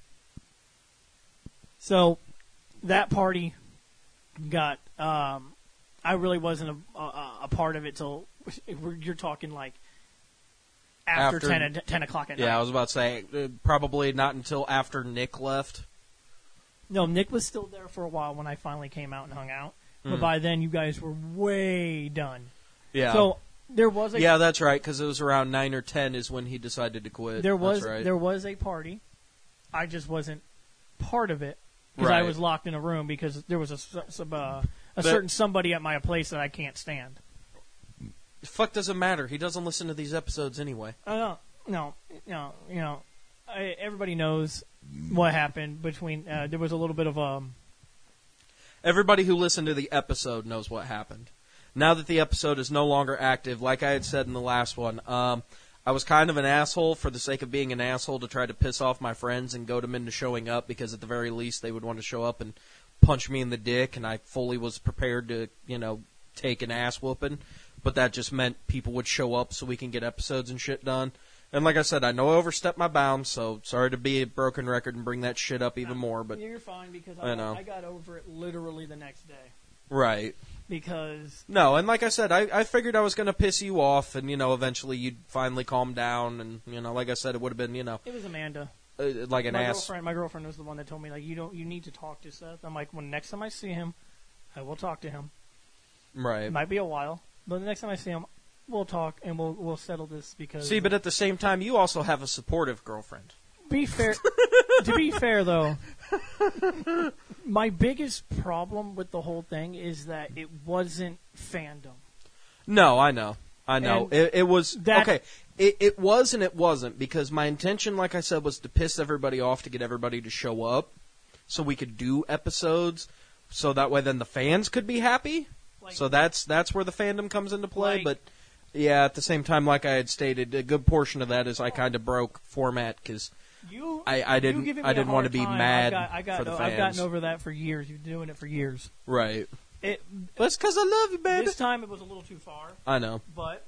So that party got. Um, I really wasn't a, a, a part of it till you're talking like after, After- ten, o- ten o'clock at night. Yeah, I was about to say uh, probably not until after Nick left. No, Nick was still there for a while when I finally came out and hung out. But Mm. by then, you guys were way done. Yeah. So there was a yeah, that's right. Because it was around nine or ten is when he decided to quit. there was That's right. there was a party. I just wasn't part of it because I Right. was locked in a room because there was a s- some, uh, a But- certain somebody at my place that I can't stand. Fuck doesn't matter. He doesn't listen to these episodes anyway. I don't no no you know I, everybody knows what happened between. Uh, there was a little bit of um. Everybody who listened to the episode knows what happened. Now that the episode is no longer active, like I had said in the last one, um, I was kind of an asshole for the sake of being an asshole to try to piss off my friends and goad them into showing up because at the very least they would want to show up and punch me in the dick, and I fully was prepared to, you know, take an ass whooping. But that just meant people would show up so we can get episodes and shit done. And like I said, I know I overstepped my bounds, so sorry to be a broken record and bring that shit up even more. But You're fine because I I, know. I got over it literally the next day right. because No, and like I said, I, I figured I was going to piss you off, and, you know, eventually you'd finally calm down, and, you know, like I said, it would have been, you know, it was Amanda. uh, like an my ass. girlfriend, my girlfriend was the one that told me like you don't, you need to talk to Seth. I'm like, when next time I see him, I will talk to him. Right. It might be a while, but the next time I see him, we'll talk and we'll we'll settle this because. See, but at the same time, you also have a supportive girlfriend. be fair. To be fair, though, my biggest problem with the whole thing is that it wasn't fandom. No, I know. I know. And It, it was, that- okay, it, it was and it wasn't, because my intention, like I said, was to piss everybody off to get everybody to show up so we could do episodes, so that way then the fans could be happy. Like, So that's that's where the fandom comes into play, Like- but yeah, at the same time, like I had stated, a good portion of that is I kind of broke format because you, I- I you didn't- giving I me a didn't wanna hard be time, mad I got, I got, for the I've fans. gotten over that for years. You've been doing it for years. right. It That's because I love you, baby. this time it was a little too far. I know. But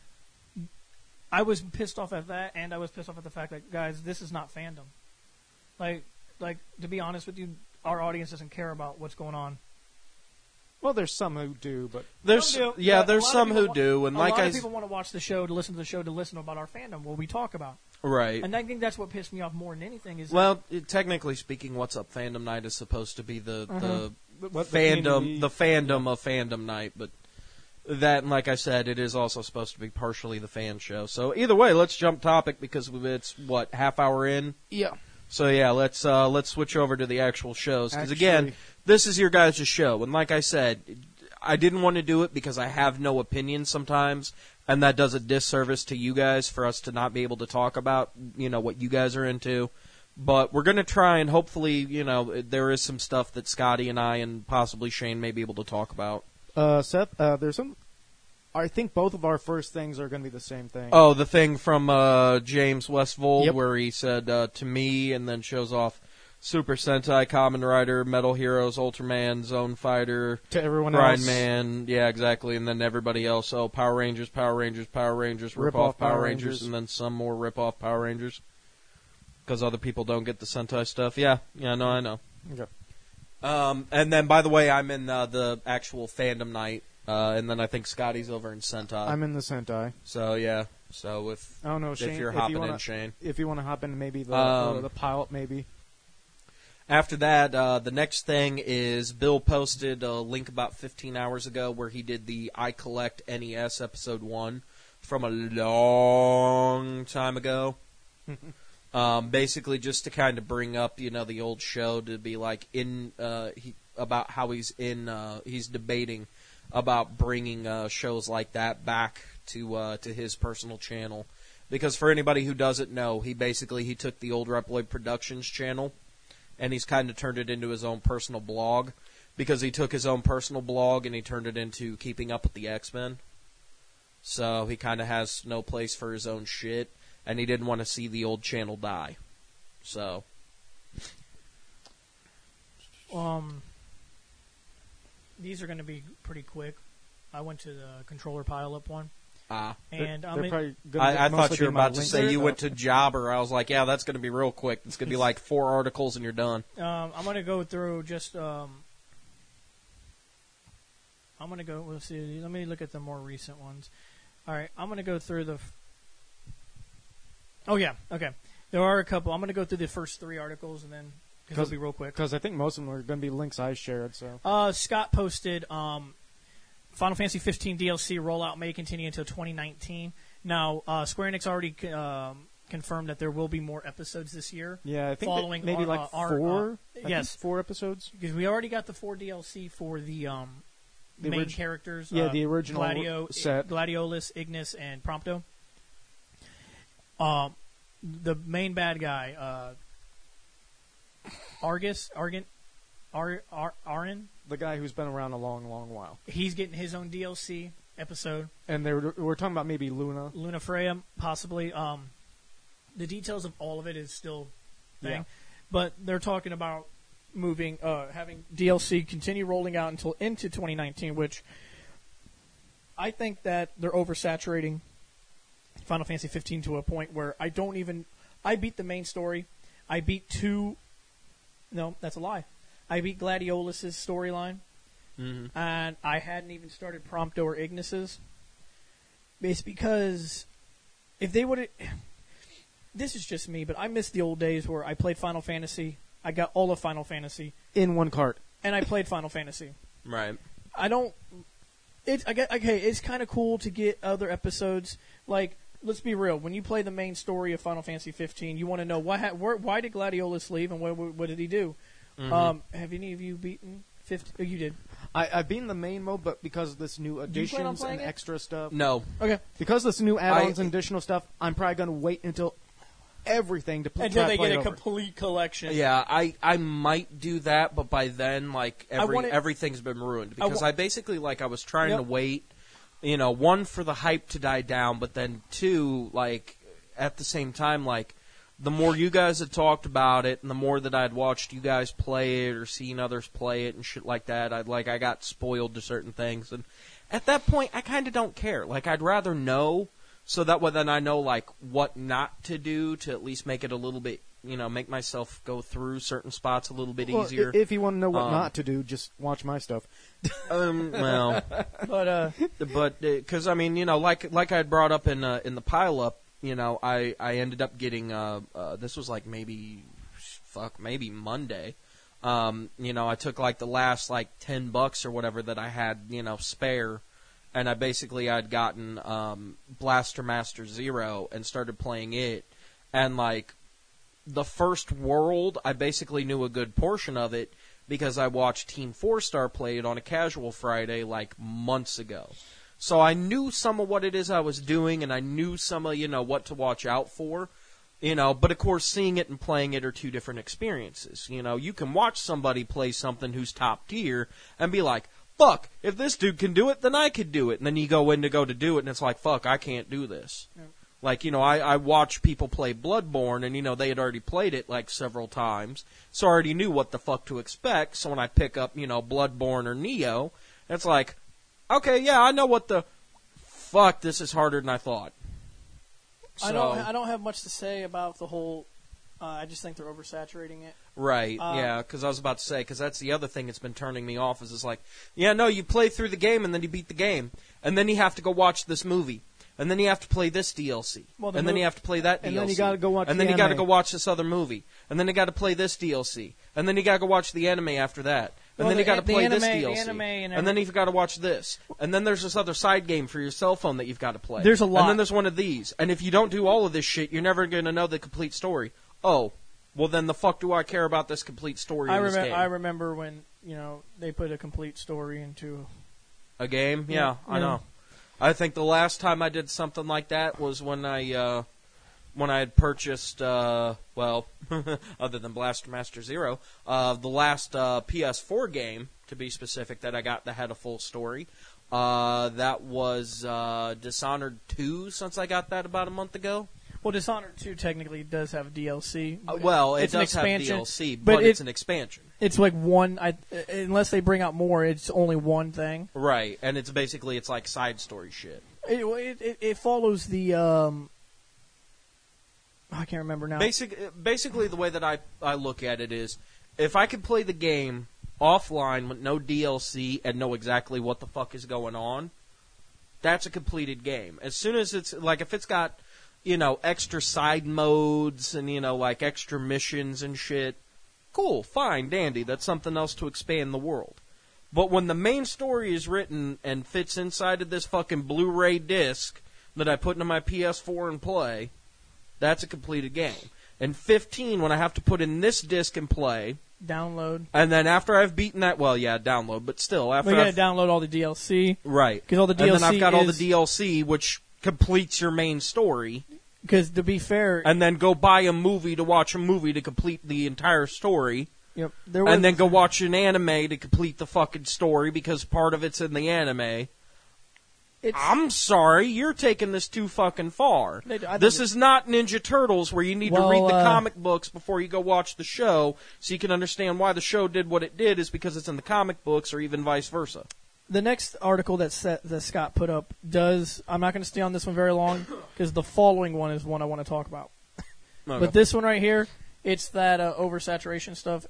I was pissed off at that, and I was pissed off at the fact that, guys, this is not fandom. Like, like to be honest with you, our audience doesn't care about what's going on. Well, there's some who do, but There's Some do, yeah, but a there's lot of some people who wa- do, and a like lot I of s- people want to watch the show to listen to the show to listen about our fandom, what we talk about, right. and I think that's what pissed me off more than anything. Is Well, it, technically speaking, What's Up Fandom Night is supposed to be the Uh-huh. the what the fandom community- the fandom of Fandom Night, but that, and like I said, it is also supposed to be partially the fan show. So either way, let's jump topic because it's what half hour in. yeah. So yeah, let's uh, let's switch over to the actual shows because again, Actually- this is your guys' show, and like I said, I didn't want to do it because I have no opinion sometimes, and that does a disservice to you guys for us to not be able to talk about, you know, what you guys are into. But we're going to try and hopefully, you know, there is some stuff that Scotty and I and possibly Shane may be able to talk about. Uh, Seth, uh, there's some. I think both of our first things are going to be the same thing. Oh, the thing from uh, James Westvold Yep. where he said uh, to me and then shows off Super Sentai, Kamen Rider, Metal Heroes, Ultraman, Zone Fighter, to everyone else. Grindman, yeah, exactly, and then everybody else. Oh, Power Rangers, Power Rangers, Power Rangers, rip, Rip-off off Power, Power Rangers, Rangers. and then some more rip off Power Rangers. Because other people don't get the Sentai stuff. Yeah, yeah, no, I know. Okay. Um, and then, by the way, I'm in uh, the actual fandom night, uh, and then I think Scotty's over in Sentai. I'm in the Sentai. So yeah, So if I don't know, if Shane. you're if hopping you wanna, in, Shane. If you want to hop in, maybe the Um, uh, the pilot, maybe. After that, uh, the next thing is Bill posted a link about fifteen hours ago where he did the I Collect N E S episode one from a long time ago. um, basically, just to kind of bring up, you know, the old show to be like in uh, he, about how he's in. Uh, he's debating about bringing uh, shows like that back to uh, to his personal channel. Because for anybody who doesn't know, he basically he took the old Reploid Productions channel. And he's kind of turned it into his own personal blog, because he took his own personal blog and he turned it into Keeping Up with the X-Men. So he kind of has no place for his own shit, and he didn't want to see the old channel die. So, Um, these are going to be pretty quick. I went to the controller pile-up one, ah, and they're, I'm they're in- probably gonna I, I mostly thought you were be my about to links say and you stuff. went to Jobber. I was like, yeah, that's going to be real quick. It's going to be like four articles and you're done. um, I'm going to go through just. Um, I'm going to go. Let's see. Let me look at the more recent ones. All right, I'm going to go through the. F- oh yeah, okay. There are a couple. I'm going to go through the first three articles and then because it'll be real quick. Because I think most of them are going to be links I shared. So Uh, Scott posted um, Final Fantasy fifteen D L C rollout may continue until twenty nineteen. Now, uh, Square Enix already um, confirmed that there will be more episodes this year. yeah, I think Following that maybe our- like uh, our, four. uh, I think yes. four episodes. Because we already got the four D L C for the um, The main orig- characters. yeah, uh, the original Gladio, set. Gladiolus, Ignis, and Prompto. Um, the main bad guy, uh, Argus, Argent, Ar, Ar, Arin, The guy who's been around a long, long while. he's getting his own D L C episode. And they were, we're talking about maybe Luna. Luna Freya, possibly. Um, the details of all of it is still thing, Yeah. but they're talking about moving, uh, having D L C continue rolling out until into twenty nineteen, which I think that they're oversaturating Final Fantasy fifteen to a point where I don't even. I beat the main story. I beat two. No, that's a lie. I beat Gladiolus's storyline. Mm-hmm. And I hadn't even started Prompto or Ignis's. It's because if they would have... This is just me, but I miss the old days where I played Final Fantasy, I got all of Final Fantasy, In one cart. and I played Final Fantasy. Right. I don't... It's, I get, okay, it's kind of cool to get other episodes. Like, let's be real. When you play the main story of Final Fantasy fifteen, you want to know why, where, why did Gladiolus leave and what, what did he do? Mm-hmm. Um, have any of you beaten fifteen? Oh, you did. I, I've been in the main mode, but because of this new you plan on additions playing and it? extra stuff. No. Okay. Because of this new add-ons I- and additional stuff, I'm probably going to wait until everything to pl- Until try they to play get it a over. complete collection. Yeah, I, I might do that, but by then, like, every wanna- everything's been ruined. I Because wa- I basically, like, I was trying Yep. to wait, you know, one, for the hype to die down, but then two, like, at the same time, like, the more you guys had talked about it, and the more that I'd watched you guys play it or seen others play it and shit like that, I'd, like, I got spoiled to certain things. And at that point, I kind of don't care. Like, I'd rather know, so that way then I know, like, what not to do to at least make it a little bit, you know, make myself go through certain spots a little bit Well, easier. i- if you want to know what Um, not to do, just watch my stuff. um, well, But uh, but because I mean, you know, like like I had brought up in uh, in the pile up, you know, I I ended up getting uh, uh this was like maybe fuck maybe Monday. Um, you know, I took like the last like ten bucks or whatever that I had, you know, spare, and I basically I'd gotten um, Blaster Master Zero and started playing it, and like the first world, I basically knew a good portion of it because I watched Team Four Star play it on a casual Friday like months ago. So I knew some of what it is I was doing, and I knew some of, you know, what to watch out for. You know, but of course, seeing it and playing it are two different experiences. You know, you can watch somebody play something who's top tier and be like, fuck, if this dude can do it, then I could do it. And then you go in to go to do it, and it's like, fuck, I can't do this. Yep. Like, you know, I, I watch people play Bloodborne, and, you know, they had already played it, like, several times, so I already knew what the fuck to expect. So when I pick up, you know, Bloodborne or Neo, it's like, okay, yeah, I know what the fuck, this is harder than I thought. I So- don't. I don't have much to say about the whole. Uh, I just think they're oversaturating it. Right, Uh, yeah, because I was about to say, because that's the other thing that's been turning me off, is it's like, yeah, no, you play through the game and then you beat the game, and then you have to go watch this movie. and then you have to play this D L C, Well, the and then mo- you have to play that D L C, and then you gotta go watch and the then you got to anime. go watch this other movie, and then you got to play this D L C, and then you got to go watch the anime after that, and Well, then the you got to an- the play this anime- D L the C, anime and and then you've got to watch this, and then there's this other side game for your cell phone that you've got to play. There's a lot. and then there's one of these, and if you don't do all of this shit, you're never going to know the complete story. Oh, well then the fuck do I care about this complete story I in this remember. game? I remember when you know they put a complete story into. A game? Yeah, Yeah, I yeah. know. I think the last time I did something like that was when I uh, when I had purchased, uh, well, other than Blaster Master Zero, uh, the last uh, P S four game, to be specific, that I got that had a full story. Uh, that was uh, Dishonored two, since I got that about a month ago. Well, Dishonored two technically does have D L C. Uh, well, it it's an does have expansion, D L C, but but, it- it's an expansion. It's like one. I, unless they bring out more, it's only one thing. Right, and it's basically, it's like side story shit. It it, it, it follows the. Um, I can't remember now. Basic, basically, the way that I, I look at it is, if I could play the game offline with no D L C and know exactly what the fuck is going on, that's a completed game. As soon as it's, like, if it's got, you know, extra side modes and, you know, like, extra missions and shit, cool, fine, dandy, that's something else to expand the world. But when the main story is written and fits inside of this fucking Blu-ray disc that I put into my P S four and play, that's a completed game. And fifteen, when I have to put in this disc and play, Download. and then after I've beaten that, well, yeah, download, but still, after We gotta I've, download all the D L C right, because all the D L C and then I've got all the is- D L C, which completes your main story, Because to be fair, and then go buy a movie to watch a movie to complete the entire story, yep, there was, and then go watch an anime to complete the fucking story because part of it's in the anime. it's, I'm sorry, you're taking this too fucking far. They- I This think- is not Ninja Turtles where you need Well, to read the uh, comic books before you go watch the show so you can understand why the show did what it did is because it's in the comic books or even vice versa. the next article that set, that Scott put up does. I'm not going to stay on this one very long because the following one is one I want to talk about. Okay. But this one right here, it's that uh, oversaturation stuff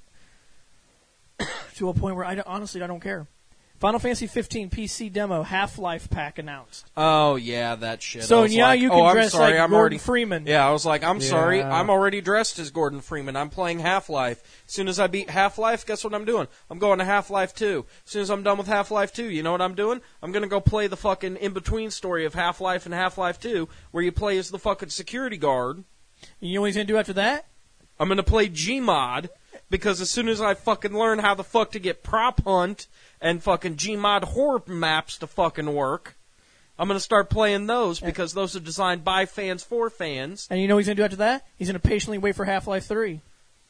to a point where I don't- honestly I don't care. Final Fantasy fifteen P C demo Half-Life pack announced. Oh yeah, that shit. So I was now like, you can oh, I'm dress sorry, like I'm Gordon already, Freeman. Yeah, I was like, I'm sorry, Yeah. I'm already dressed as Gordon Freeman. I'm playing Half-Life. As soon as I beat Half-Life, guess what I'm doing? I'm going to Half-Life two. As soon as I'm done with Half-Life two, you know what I'm doing? I'm gonna go play the fucking in-between story of Half-Life and Half-Life two, where you play as the fucking security guard. You know what he's going to do after that? I'm gonna play Gmod, because as soon as I fucking learn how the fuck to get prop hunt and fucking Gmod horror maps to fucking work, I'm gonna start playing those because those are designed by fans for fans. And you know what he's going to do after that? He's going to patiently wait for Half-Life three.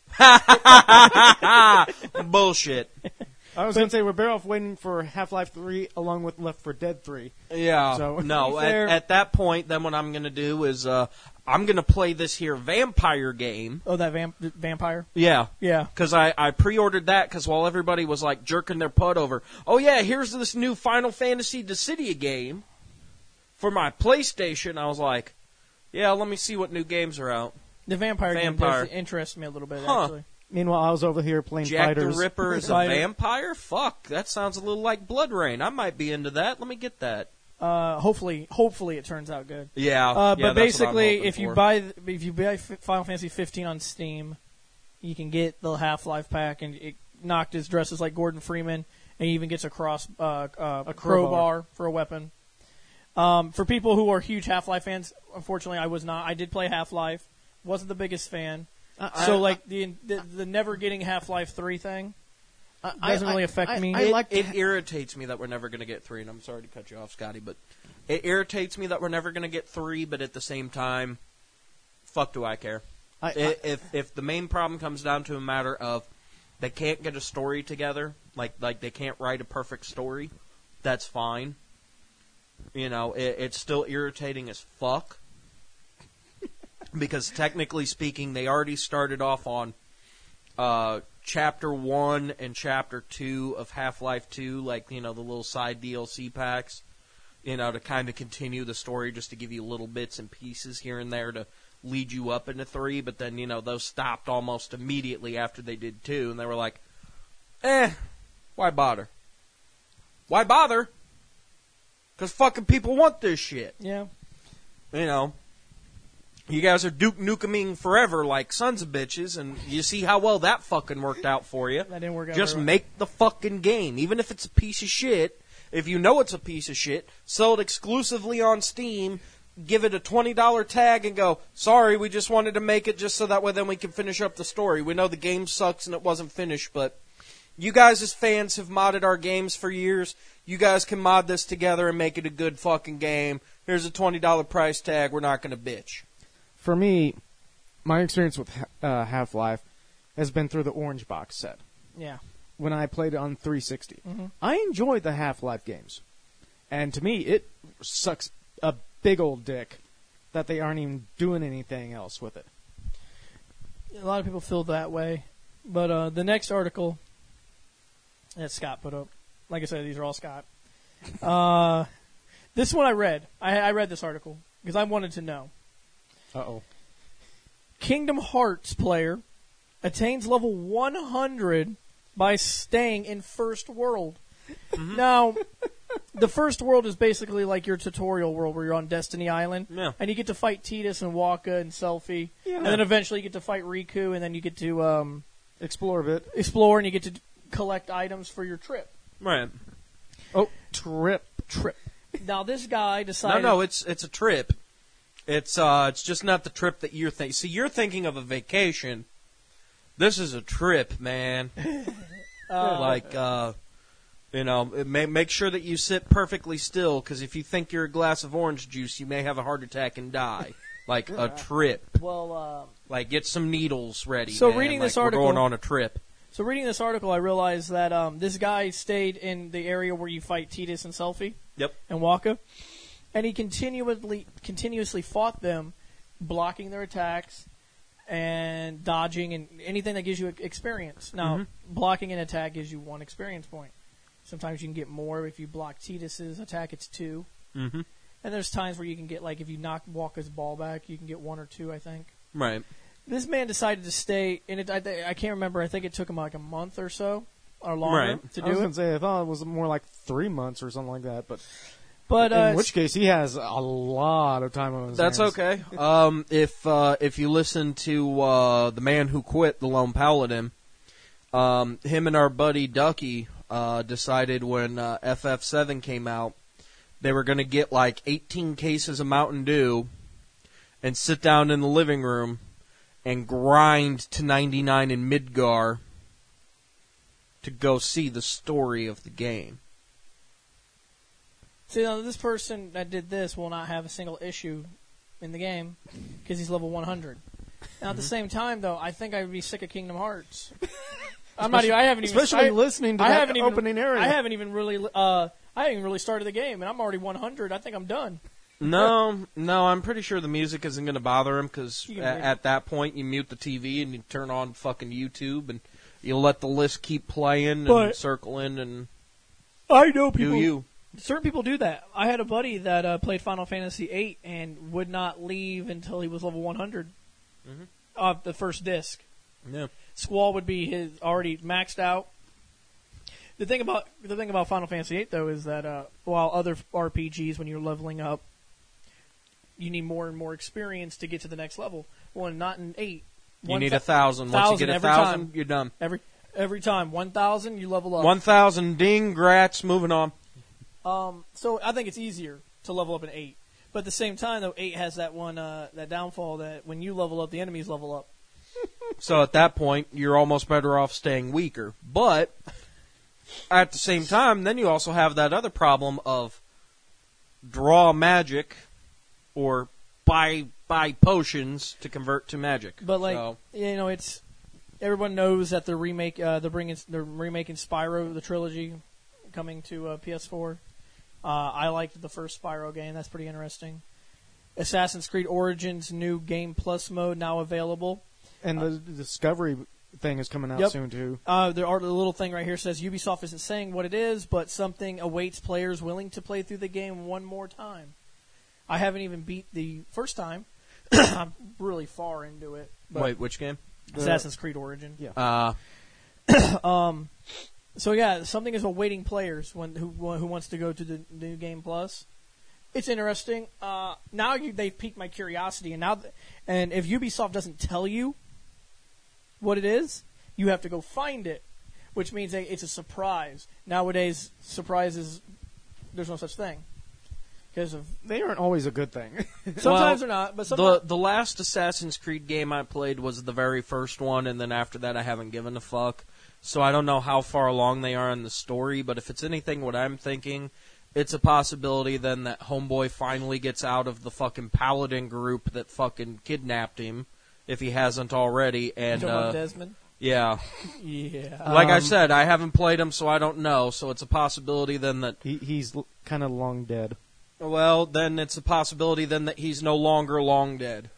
Bullshit. I was going to say we're better off waiting for Half-Life three along with Left four Dead three. Yeah. So- no, To be at, fair- at that point, then what I'm gonna do is uh, I'm gonna play this here vampire game. Oh, that vamp- vampire? Yeah. Yeah. Because I, I pre-ordered that because while everybody was like jerking their putt over, oh yeah, here's this new Final Fantasy Dissidia game for my PlayStation, I was like, yeah, let me see what new games are out. The vampire, Vampire. game does interest me a little bit, Huh. actually. Meanwhile, I was over here playing Jack Fighters. the Ripper is a Fighter. vampire? Fuck, that sounds a little like Blood Rain. I might be into that. Let me get that. Uh, hopefully, hopefully it turns out good. Yeah. Uh, yeah, but that's what I'm basically, hoping if you for. buy if you buy F- Final Fantasy fifteen on Steam, you can get the Half-Life pack, and it knocked his dresses like Gordon Freeman, and he even gets a cross uh, uh, A crowbar. crowbar. for a weapon. Um, for people who are huge Half-Life fans, unfortunately, I was not. I did play Half-Life, wasn't the biggest fan. I- so, I- like the, the the never getting Half-Life three thing I- doesn't I- really affect I- me. I it, like it to- irritates me that we're never going to get three, and I'm sorry to cut you off, Scotty, but it irritates me that we're never going to get three, but at the same time, fuck do I care. I- I, if if the main problem comes down to a matter of they can't get a story together, like like they can't write a perfect story, that's fine. You know, it, it's still irritating as fuck. Because technically speaking, they already started off on uh, Chapter one and Chapter two of Half-Life two, like, you know, the little side D L C packs, you know, to kind of continue the story, just to give you little bits and pieces here and there to lead you up into three, but then, you know, those stopped almost immediately after they did two, and they were like, eh, why bother? Why bother? Because fucking people want this shit. Yeah. you know, you guys are Duke Nukeming forever like sons of bitches, and you see how well that fucking worked out for you. That didn't work out. Just very well. make the fucking game. Even if it's a piece of shit, if you know it's a piece of shit, sell it exclusively on Steam, give it a twenty dollars tag, and go, sorry, we just wanted to make it just so that way then we can finish up the story. We know the game sucks and it wasn't finished, but you guys as fans have modded our games for years. You guys can mod this together and make it a good fucking game. Here's a twenty dollars price tag. We're not going to bitch. For me, my experience with uh, Half-Life has been through the Orange Box set. Yeah. When I played it on three sixty. Mm-hmm. I enjoyed the Half-Life games. And to me, it sucks a big old dick that they aren't even doing anything else with it. A lot of people feel that way. But uh, the next article that Scott put up, like I said, these are all Scott. Uh, this one I read. I, I read this article because I wanted to know. Uh-oh. Kingdom Hearts player attains level one hundred by staying in First World. Mm-hmm. Now, the First World is basically like your tutorial world where you're on Destiny Island. Yeah. And you get to fight Tidus and Waka and Selphie. Yeah. And then eventually you get to fight Riku, and then you get to um, Explore a bit. explore, and you get to collect items for your trip. Right. Oh, trip. Trip. Now, this guy No, decided... no, it's it's a trip. It's uh, it's just not the trip that you're thinking. See, you're thinking of a vacation. This is a trip, man. Uh, like, uh, you know, it may, make sure that you sit perfectly still, because if you think you're a glass of orange juice, you may have a heart attack and die. Like a trip. Well, uh, Like, get some needles ready. So man. reading Like, this article- we're going on a trip. so reading this article, I realized that um, this guy stayed in the area where you fight Tidus and Selphie. Yep. And Waka. And he continually continuously fought them, blocking their attacks and dodging and anything that gives you experience. Now, Mm-hmm. blocking an attack gives you one experience point. Sometimes you can get more. If you block Tidus's attack, it's two. Mm-hmm. And there's times where you can get, like, if you knock Waka's ball back, you can get one or two, I think. Right. This man decided to stay, and it, I, I can't remember, I think it took him like a month or so, or longer, Right. to I was do going it. to say, I thought it was more like three months or something like that, but... But, uh, in which case, he has a lot of time on his That's hands. okay. Um, if uh, if you listen to uh, the man who quit, the Lone Paladin, um, him and our buddy Ducky uh, decided when uh, F F seven came out, they were going to get like eighteen cases of Mountain Dew and sit down in the living room and grind to ninety-nine in Midgar to go see the story of the game. See, now, this person that did this will not have a single issue in the game because he's level one hundred. Now, at the same time, though, I think I would be sick of Kingdom Hearts. I'm not even. I haven't even. Especially I, listening to I that haven't even, opening area. I haven't even really. Uh, I haven't even really started the game, and I'm already one hundred. I think I'm done. No, no, I'm pretty sure the music isn't going to bother him because You can at, mute it. at that point you mute the T V and you turn on fucking YouTube and you let the list keep playing and But- circling and I know do you. Certain people do that. I had a buddy that uh, played Final Fantasy eight and would not leave until he was level one hundred Mhm. of the first disc. Yeah. Squall would be his already maxed out. The thing about the thing about Final Fantasy eight though is that uh, while other R P Gs, when you're leveling up, you need more and more experience to get to the next level. Well, not in eight. You One need thou- a thousand. Once you thousand get a every thousand, time. you're done. every every time one thousand you level up. One thousand, ding, grats, moving on. Um, so I think it's easier to level up in eight. But at the same time, though, eight has that one uh, that downfall that when you level up, the enemies level up. So at that point, you're almost better off staying weaker. But at the same time, then you also have that other problem of draw magic or buy buy potions to convert to magic. But like So- you know, it's everyone knows that the remake, uh, they're bringing, they're remaking Spyro, the trilogy, coming to uh, P S four. Uh, I liked the first Spyro game; that's pretty interesting. Assassin's Creed Origins new Game Plus mode now available. And the Discovery thing is coming out Yep. soon, too. Uh, there are the little thing right here says Ubisoft isn't saying what it is, but something awaits players willing to play through the game one more time. I haven't even beat the first time. I'm really far into it. But Wait, which game? Assassin's Creed Origin. Yeah. Uh, Um, so yeah, something is awaiting players when who who wants to go to the new Game Plus. It's interesting. Uh, now you, they've piqued my curiosity, and now, th- and if Ubisoft doesn't tell you what it is, you have to go find it, which means that it's a surprise. Nowadays, surprises, there's no such thing because of They aren't always a good thing. sometimes Well, they're not. But sometimes, The the last Assassin's Creed game I played was the very first one, and then after that I haven't given a fuck. So I don't know how far along they are in the story, but if it's anything what I'm thinking, it's a possibility then that Homeboy finally gets out of the fucking Paladin group that fucking kidnapped him, if he hasn't already. And you talking about uh, Desmond? yeah, Yeah. like I Um, said, I haven't played him, so I don't know. So it's a possibility then that he, he's l- kind of long dead. well, then it's a possibility then that he's no longer long dead.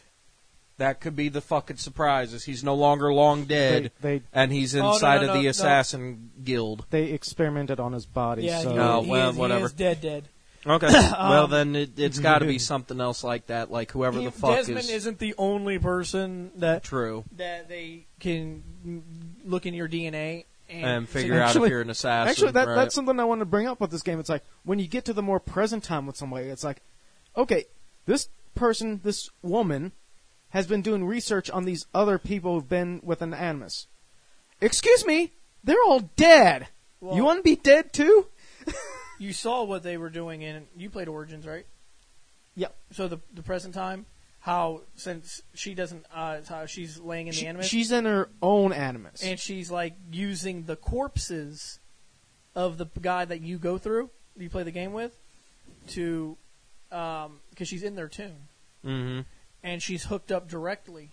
That could be the fucking surprise, is he's no longer long dead, They, they and he's Oh, no, inside no, of the no, no. assassin guild. they experimented on his body. Yeah, so he, No, he well, is, whatever. he is dead, dead. Okay, well Um, then it, it's got to be something else like that, like whoever He- the fuck Desmond is isn't the only person that true, that they can mm, look in your D N A and, and figure out Actually- if you're an assassin. Actually, that, right. that's something I wanted to bring up with this game. It's like, when you get to the more present time with somebody, it's like, okay, this person, this woman, has been doing research on these other people who've been with an animus. Excuse me, they're all dead. Well, You want to be dead too? You saw what they were doing in. You played Origins, right? Yep. So the the present time, how since she doesn't, uh, how she's laying in the She- animus, she's in her own animus. and she's like using the corpses of the guy that you go through, that you play the game with, to, um, because she's in their tomb. Mm-hmm. And she's hooked up directly.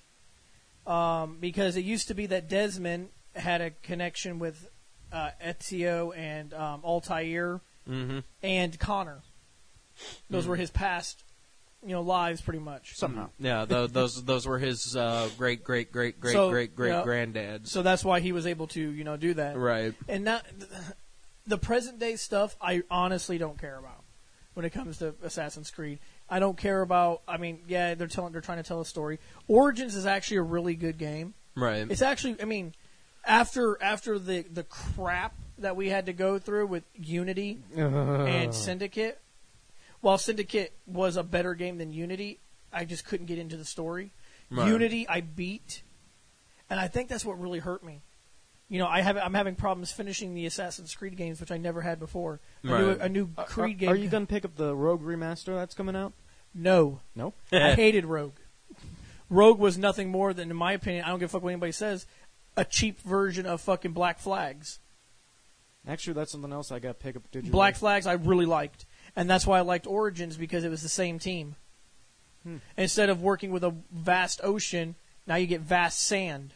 Um, because it used to be that Desmond had a connection with uh, Ezio and um, Altair Mm-hmm. and Connor. Those Mhm. were his past, you know, lives pretty much. Somehow. Yeah, th- those those were his uh, great great great great So, great great yeah. granddads. So that's why he was able to, you know, do that. Right. And now, the present day stuff, I honestly don't care about when it comes to Assassin's Creed. I don't care about. I mean, yeah, they're telling, they're trying to tell a story. Origins is actually a really good game. Right. It's actually, I mean, after after the the crap that we had to go through with Unity and Syndicate, while Syndicate was a better game than Unity, I just couldn't get into the story. Right. Unity, I beat, and I think that's what really hurt me. You know, I have I'm having problems finishing the Assassin's Creed games, which I never had before. A new, Right. a new Are- Creed are, game. Are you going to pick up the Rogue remaster that's coming out? No, No. I hated Rogue. Rogue was nothing more than, in my opinion, I don't give a fuck what anybody says, a cheap version of fucking Black Flags. Actually, that's something else I got to pick up digitally. Black Flags I really liked, and that's why I liked Origins, because it was the same team. Hmm. Instead of working with a vast ocean, now you get vast sand.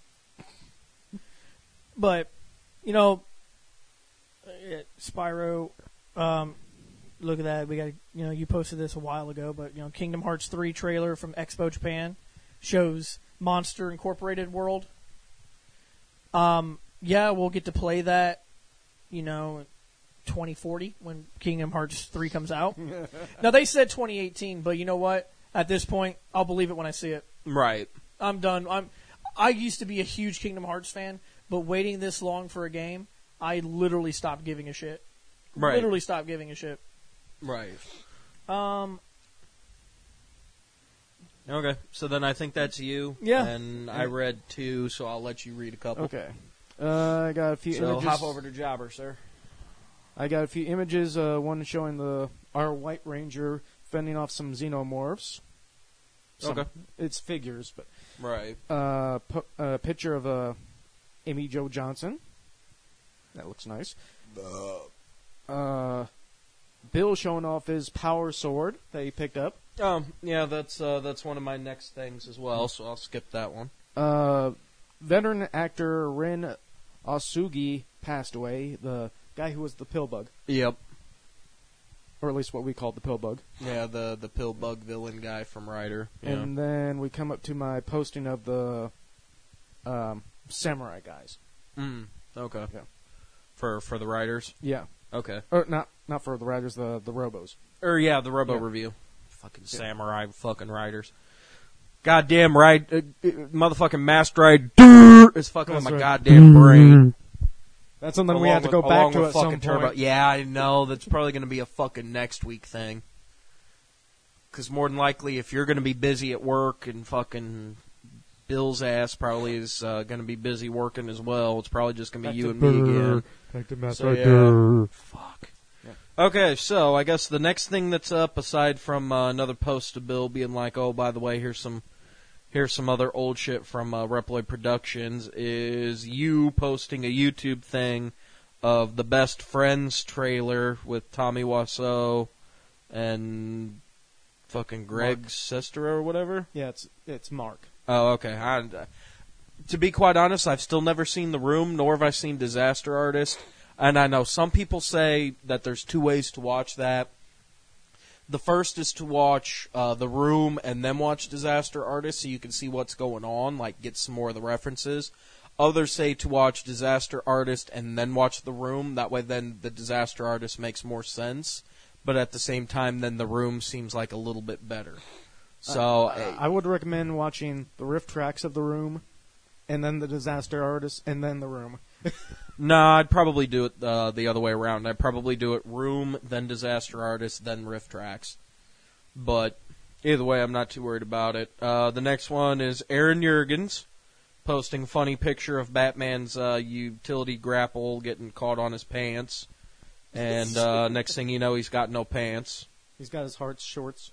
But, you know, uh, Spyro, um, look at that. We got, you know, you posted this a while ago, but, you know, Kingdom Hearts three trailer from Expo Japan shows Monster Incorporated World. Um, yeah, we'll get to play that, you know, twenty forty when Kingdom Hearts three comes out. Now, they said twenty eighteen, but you know what? At this point, I'll believe it when I see it. Right. I'm done. I'm. I used to be a huge Kingdom Hearts fan, but waiting this long for a game, I literally stopped giving a shit. Right. Literally stopped giving a shit. Right. Um. Okay. So then I think that's you. Yeah. And I read two, so I'll let you read a couple. Okay. Uh, I got a few So images. hop over to Jobber, sir. I got a few images. Uh, one showing the our White Ranger fending off some xenomorphs. Some- Okay. It's figures, but Right. uh, pu- a picture of uh, Amy Jo Johnson. That looks nice. Uh, Bill showing off his power sword that he picked up. Um. Yeah. That's uh. That's one of my next things as well. So I'll skip that one. Uh, veteran actor Ren Asugi passed away. The guy who was the pill bug, Yep. or at least what we called the pill bug. Yeah. The the pill bug villain guy from Ryder. Yeah. And then we come up to my posting of the um, samurai guys. Mm. Okay. Yeah. For for the writers. Yeah, Okay. or not not for the riders, the the robos. Or yeah, the Robo Yeah. review. Fucking samurai fucking riders. Goddamn ride, uh, uh, motherfucking master ride is fucking with my That's right. goddamn brain. That's something we Along have to with- go back along to with at some fucking Turbo. point. Yeah, I know. That's probably going to be a fucking next week thing. Because more than likely, if you're going to be busy at work and fucking Bill's ass probably is uh, going to be busy working as well, it's probably just going to be you and me again. Back to Matt So, yeah. Fuck. Yeah. Okay, so I guess the next thing that's up, aside from uh, another post of Bill being like, "Oh, by the way, here's some, here's some other old shit from uh, Reploid Productions," is you posting a YouTube thing of the Best Friends trailer with Tommy Wiseau and fucking Greg Mark. Sestero or whatever. Yeah, it's it's Mark. Oh, okay. I, uh, to be quite honest, I've still never seen The Room, nor have I seen Disaster Artist. And I know some people say that there's two ways to watch that. The first is to watch uh, The Room and then watch Disaster Artist so you can see what's going on, like get some more of the references. Others say to watch Disaster Artist and then watch The Room. That way then the Disaster Artist makes more sense. But at the same time, then The Room seems like a little bit better. So Uh, I would recommend watching the riff tracks of The Room, and then the Disaster Artist, and then The Room. No, I'd probably do it uh, the other way around. I'd probably do it Room, then Disaster Artist, then Riff Tracks. But either way, I'm not too worried about it. Uh, the next one is Aaron Jurgens posting a funny picture of Batman's uh, utility grapple getting caught on his pants. And uh, next thing you know, he's got no pants. He's got his heart's shorts.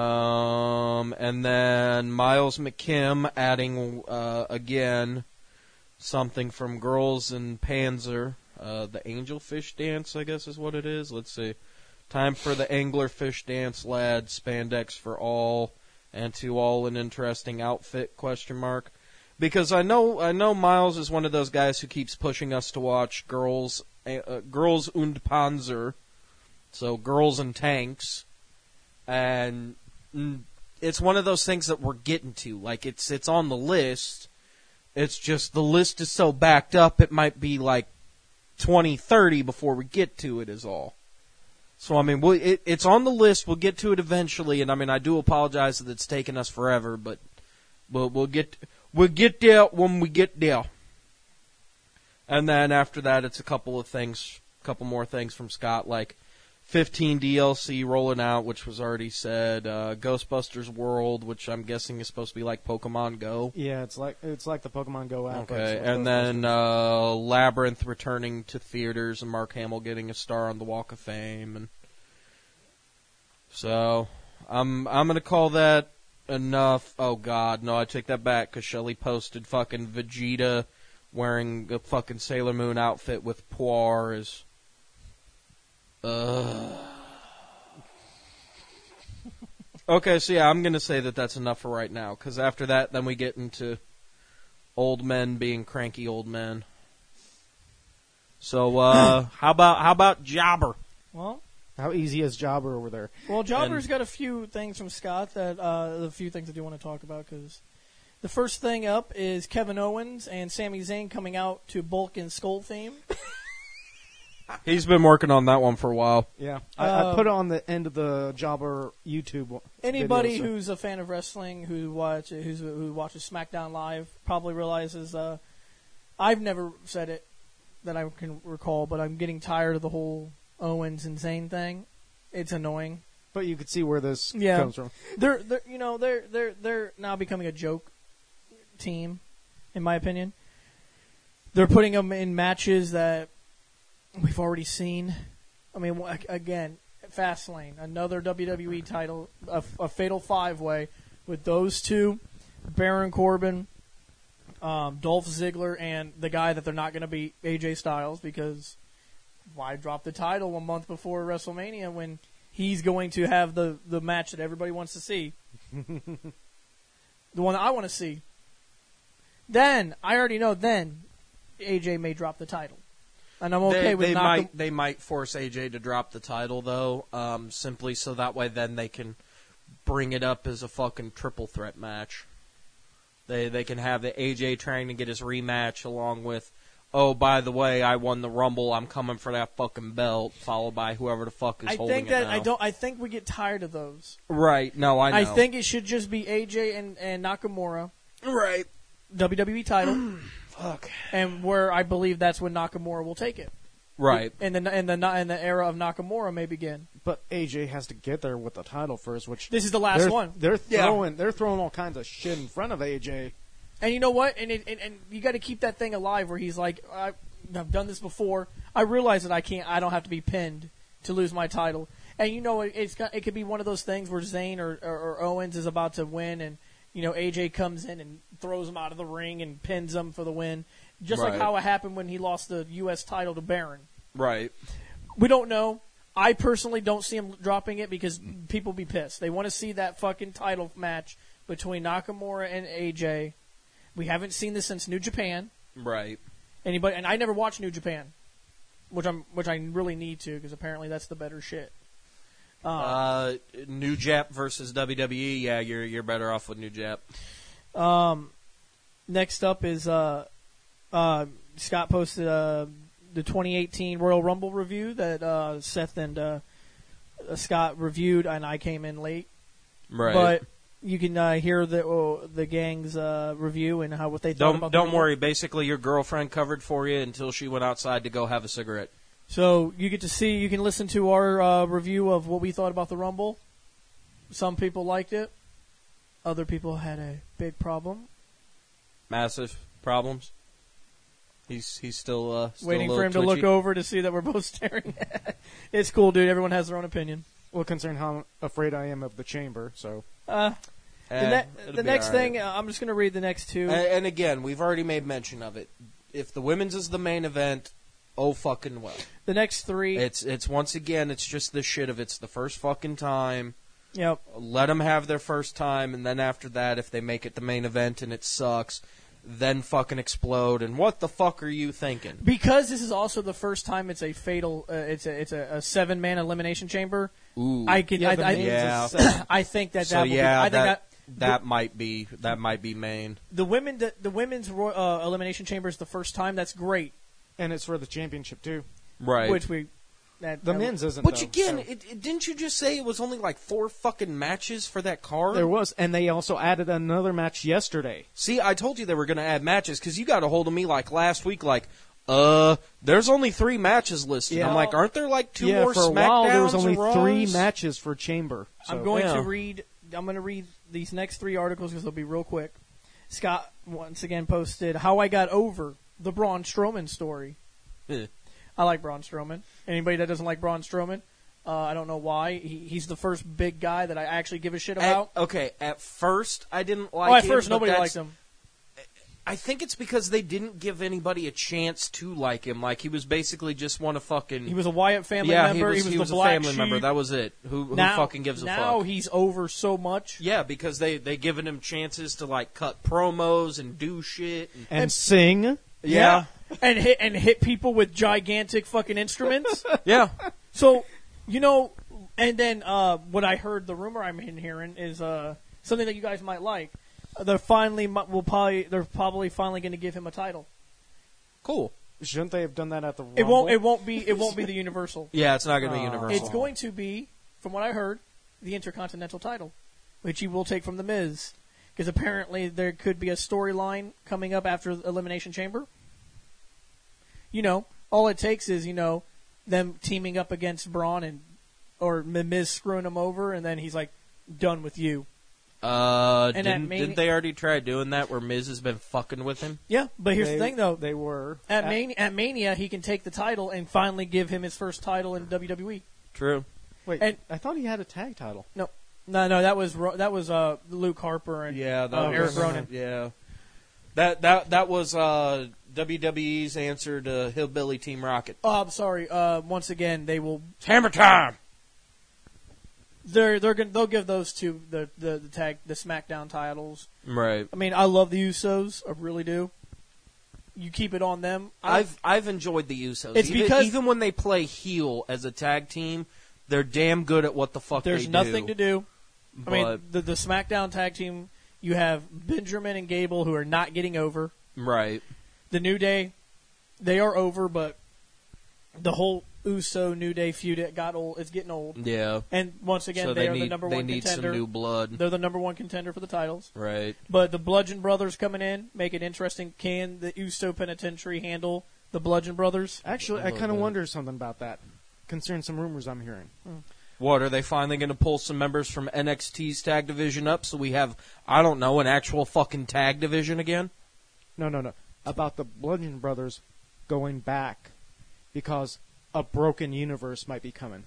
Um, and then Miles McKim adding, uh, again, something from Girls in Panzer, uh, the Angelfish Dance, I guess is what it is. Let's see. Time for the Anglerfish Dance, lad, spandex for all, and to all an interesting outfit, question mark. Because I know, I know Miles is one of those guys who keeps pushing us to watch Girls, uh, Girls und Panzer, so Girls and Tanks. And it's one of those things that we're getting to. Like, it's it's on the list. It's just the list is so backed up, it might be like twenty thirty before we get to it is all. So, I mean, we'll, it, it's on the list. We'll get to it eventually. And, I mean, I do apologize that it's taken us forever, but we'll, we'll, get, we'll get there when we get there. And then after that, it's a couple of things, a couple more things from Scott, like fifteen D L C rolling out, which was already said. Uh, Ghostbusters World, which I'm guessing is supposed to be like Pokemon Go. Yeah, it's like it's like the Pokemon Go app. Okay, like and then uh, Labyrinth returning to theaters, and Mark Hamill getting a star on the Walk of Fame, and so I'm I'm gonna call that enough. Oh God, no, I take that back because Shelley posted fucking Vegeta wearing a fucking Sailor Moon outfit with Poir as. Uh. Okay, so yeah, I'm going to say that that's enough for right now, because after that, then we get into old men being cranky old men. So, uh, how about how about Jobber? Well, how easy is Jobber over there? well, Jobber's And- got a few things from Scott that uh, a few things I do want to talk about because the first thing up is Kevin Owens and Sami Zayn coming out to Bulk and Skull theme. He's been working on that one for a while. Yeah, I, I Um, put it on the end of the Jobber YouTube. one- Anybody video, so- who's a fan of wrestling who watch who's, who watches SmackDown Live probably realizes uh, I've never said it that I can recall, but I'm getting tired of the whole Owens and Zayn thing. It's annoying. But you could see where this Yeah. comes from. They're, they're you know they're they're they're now becoming a joke team, in my opinion. They're putting them in matches that we've already seen. I mean, w- again, Fastlane, another W W E title, a, a fatal five-way with those two, Baron Corbin, um, Dolph Ziggler, and the guy that they're not going to beat, A J Styles, because why drop the title one month before WrestleMania when he's going to have the, the match that everybody wants to see? The one that I want to see. Then, I already know then, A J may drop the title. And I'm okay they, with they Nakam- might they might force A J to drop the title though, um, simply so that way then they can bring it up as a fucking triple threat match. They they can have the A J trying to get his rematch along with, oh, by the way, I won the Rumble, I'm coming for that fucking belt, followed by whoever the fuck is I holding think it that now. I don't. I think we get tired of those. Right? No, I know. I think it should just be A J and, and Nakamura, right. W W E title, Fuck. and where I believe that's when Nakamura will take it. Right. And the and the and the era of Nakamura may begin. But A J has to get there with the title first, which This is the last they're, one. They're Yeah. throwing they're throwing all kinds of shit in front of A J. And you know what? And it, and, and you got to keep that thing alive where he's like, I, I've done this before. I realize that I can't. I don't have to be pinned to lose my title. And you know, it, it's got, it could be one of those things where Zayn or, or, or Owens is about to win, and you know A J comes in and throws him out of the ring and pins him for the win, just like Right. how it happened when he lost the U S title to Baron. Right. We don't know. I personally don't see him dropping it because people be pissed. They want to see that fucking title match between Nakamura and A J. We haven't seen this since New Japan. Right. Anybody, and I never watched New Japan, which I'm, which I really need to because apparently that's the better shit. Uh, Uh, New Jap versus W W E. Yeah, you're you're better off with New Jap. um, next up is uh, uh, Scott posted uh, the twenty eighteen Royal Rumble review that uh, Seth and uh, Scott reviewed, and I came in late. Right. But you can uh, hear the oh, the gang's uh, review and how what they thought don't about. the don't Rumble. worry. Basically, your girlfriend covered for you until she went outside to go have a cigarette. So you get to see, you can listen to our uh, review of what we thought about the Rumble. Some people liked it. Other people had a big problem. Massive problems. He's he's still, uh, still Waiting a for little him to look twitchy. over to see that we're both staring at. It's cool, dude. Everyone has their own opinion. Well, considering how afraid I am of the chamber, so Uh, the Eh, ne- it'll the be next all right. thing, uh, I'm just going to read the next two. And, and again, we've already made mention of it. If the women's is the main event, oh fucking well. the next three. It's it's once again, it's just the shit of it's the first fucking time. Yep. Let them have their first time, and then after that, if they make it the main event and it sucks, then fucking explode. And what the fuck are you thinking? Because this is also the first time it's a fatal, uh, it's a it's a, a seven man elimination chamber. Ooh, I could, yeah, I, the I, names Yeah. is set. I think that so that will yeah, be, I think that that that might be that might be main. the women, the, the women's ro- uh, elimination chamber is the first time. That's great. and it's for the championship too. Right. Which we, that, The that- men's isn't. Which though, again, so. it, it, didn't you just say it was only like four fucking matches for that card? There was, and they also added another match yesterday. See, I told you they were going to add matches because you got a hold of me like last week, like, uh, there's only three matches listed. Yeah. I'm like, aren't there like two yeah, more for a SmackDowns while there was or only Raws? three matches for chamber. So. I'm going yeah. to read. I'm going to read these next three articles because they'll be real quick. Scott once again posted how I got over the Braun Strowman story. Eh. I like Braun Strowman. Anybody that doesn't like Braun Strowman, uh, I don't know why. He, he's the first big guy that I actually give a shit about. At, okay, at first I didn't like oh, at him, first but nobody that's- liked him. I think it's because they didn't give anybody a chance to like him. Like he was basically just one of fucking. He was a Wyatt family yeah, member. he was, the a Black family member. Sheep. That was it. Who, who now, fucking gives a now fuck? he's over so much. Yeah, because they they given him chances to like cut promos and do shit. And, and sing. yeah, and hit and hit people with gigantic fucking instruments. yeah. So, you know, and then uh, what I heard, the rumor I'm hearing is uh, something that you guys might like. They're finally mu- will probably they're probably finally going to give him a title. Cool. Shouldn't they have done that at the Rumble? It won't. It won't be. It won't be the Universal. Yeah, it's not going to be Oh. universal. It's going to be, from what I heard, the Intercontinental title, which he will take from the Miz, because apparently there could be a storyline coming up after Elimination Chamber. You know, all it takes is you know them teaming up against Braun and or Miz screwing him over, and then he's like done with you. Uh, And at didn't, Mani- didn't they already try doing that where Miz has been fucking with him? Yeah, but here's They- the thing though. They were At, Mania, at Mania, he can take the title and finally give him his first title in W W E. True. Wait, and- I thought he had a tag title. No, no, no. That was Ro- that was uh, Luke Harper and Yeah, that uh, was, Eric Rowan. Yeah. That that that was uh, W W E's answer to Hillbilly Team Rocket. Oh, I'm sorry. Uh, once again, they will. It's hammer time. They're they're gonna they'll give those two the the, the tag the SmackDown titles. Right. I mean, I love the Usos. I really do. You keep it on them. I- I've I've enjoyed the Usos. It's even, because- even when they play heel as a tag team, they're damn good at what the fuck there's they nothing do. to do. I But mean, the the SmackDown tag team. You have Benjamin and Gable who are not getting over. right. The New Day, they are over, but the whole Uso New Day feud it got old. It's getting old. Yeah. And once again, so they, they are need the number they one need contender. some new blood. They're the number one contender for the titles. Right. But the Bludgeon Brothers coming in make it interesting. Can the Uso Penitentiary handle The Bludgeon Brothers. Actually, A I little kind of bit. wonder something about that, considering some rumors I'm hearing. What, are they finally going to pull some members from N X T's tag division up so we have, I don't know, an actual fucking tag division again? No, no, no. About the Bludgeon Brothers going back because a broken universe might be coming.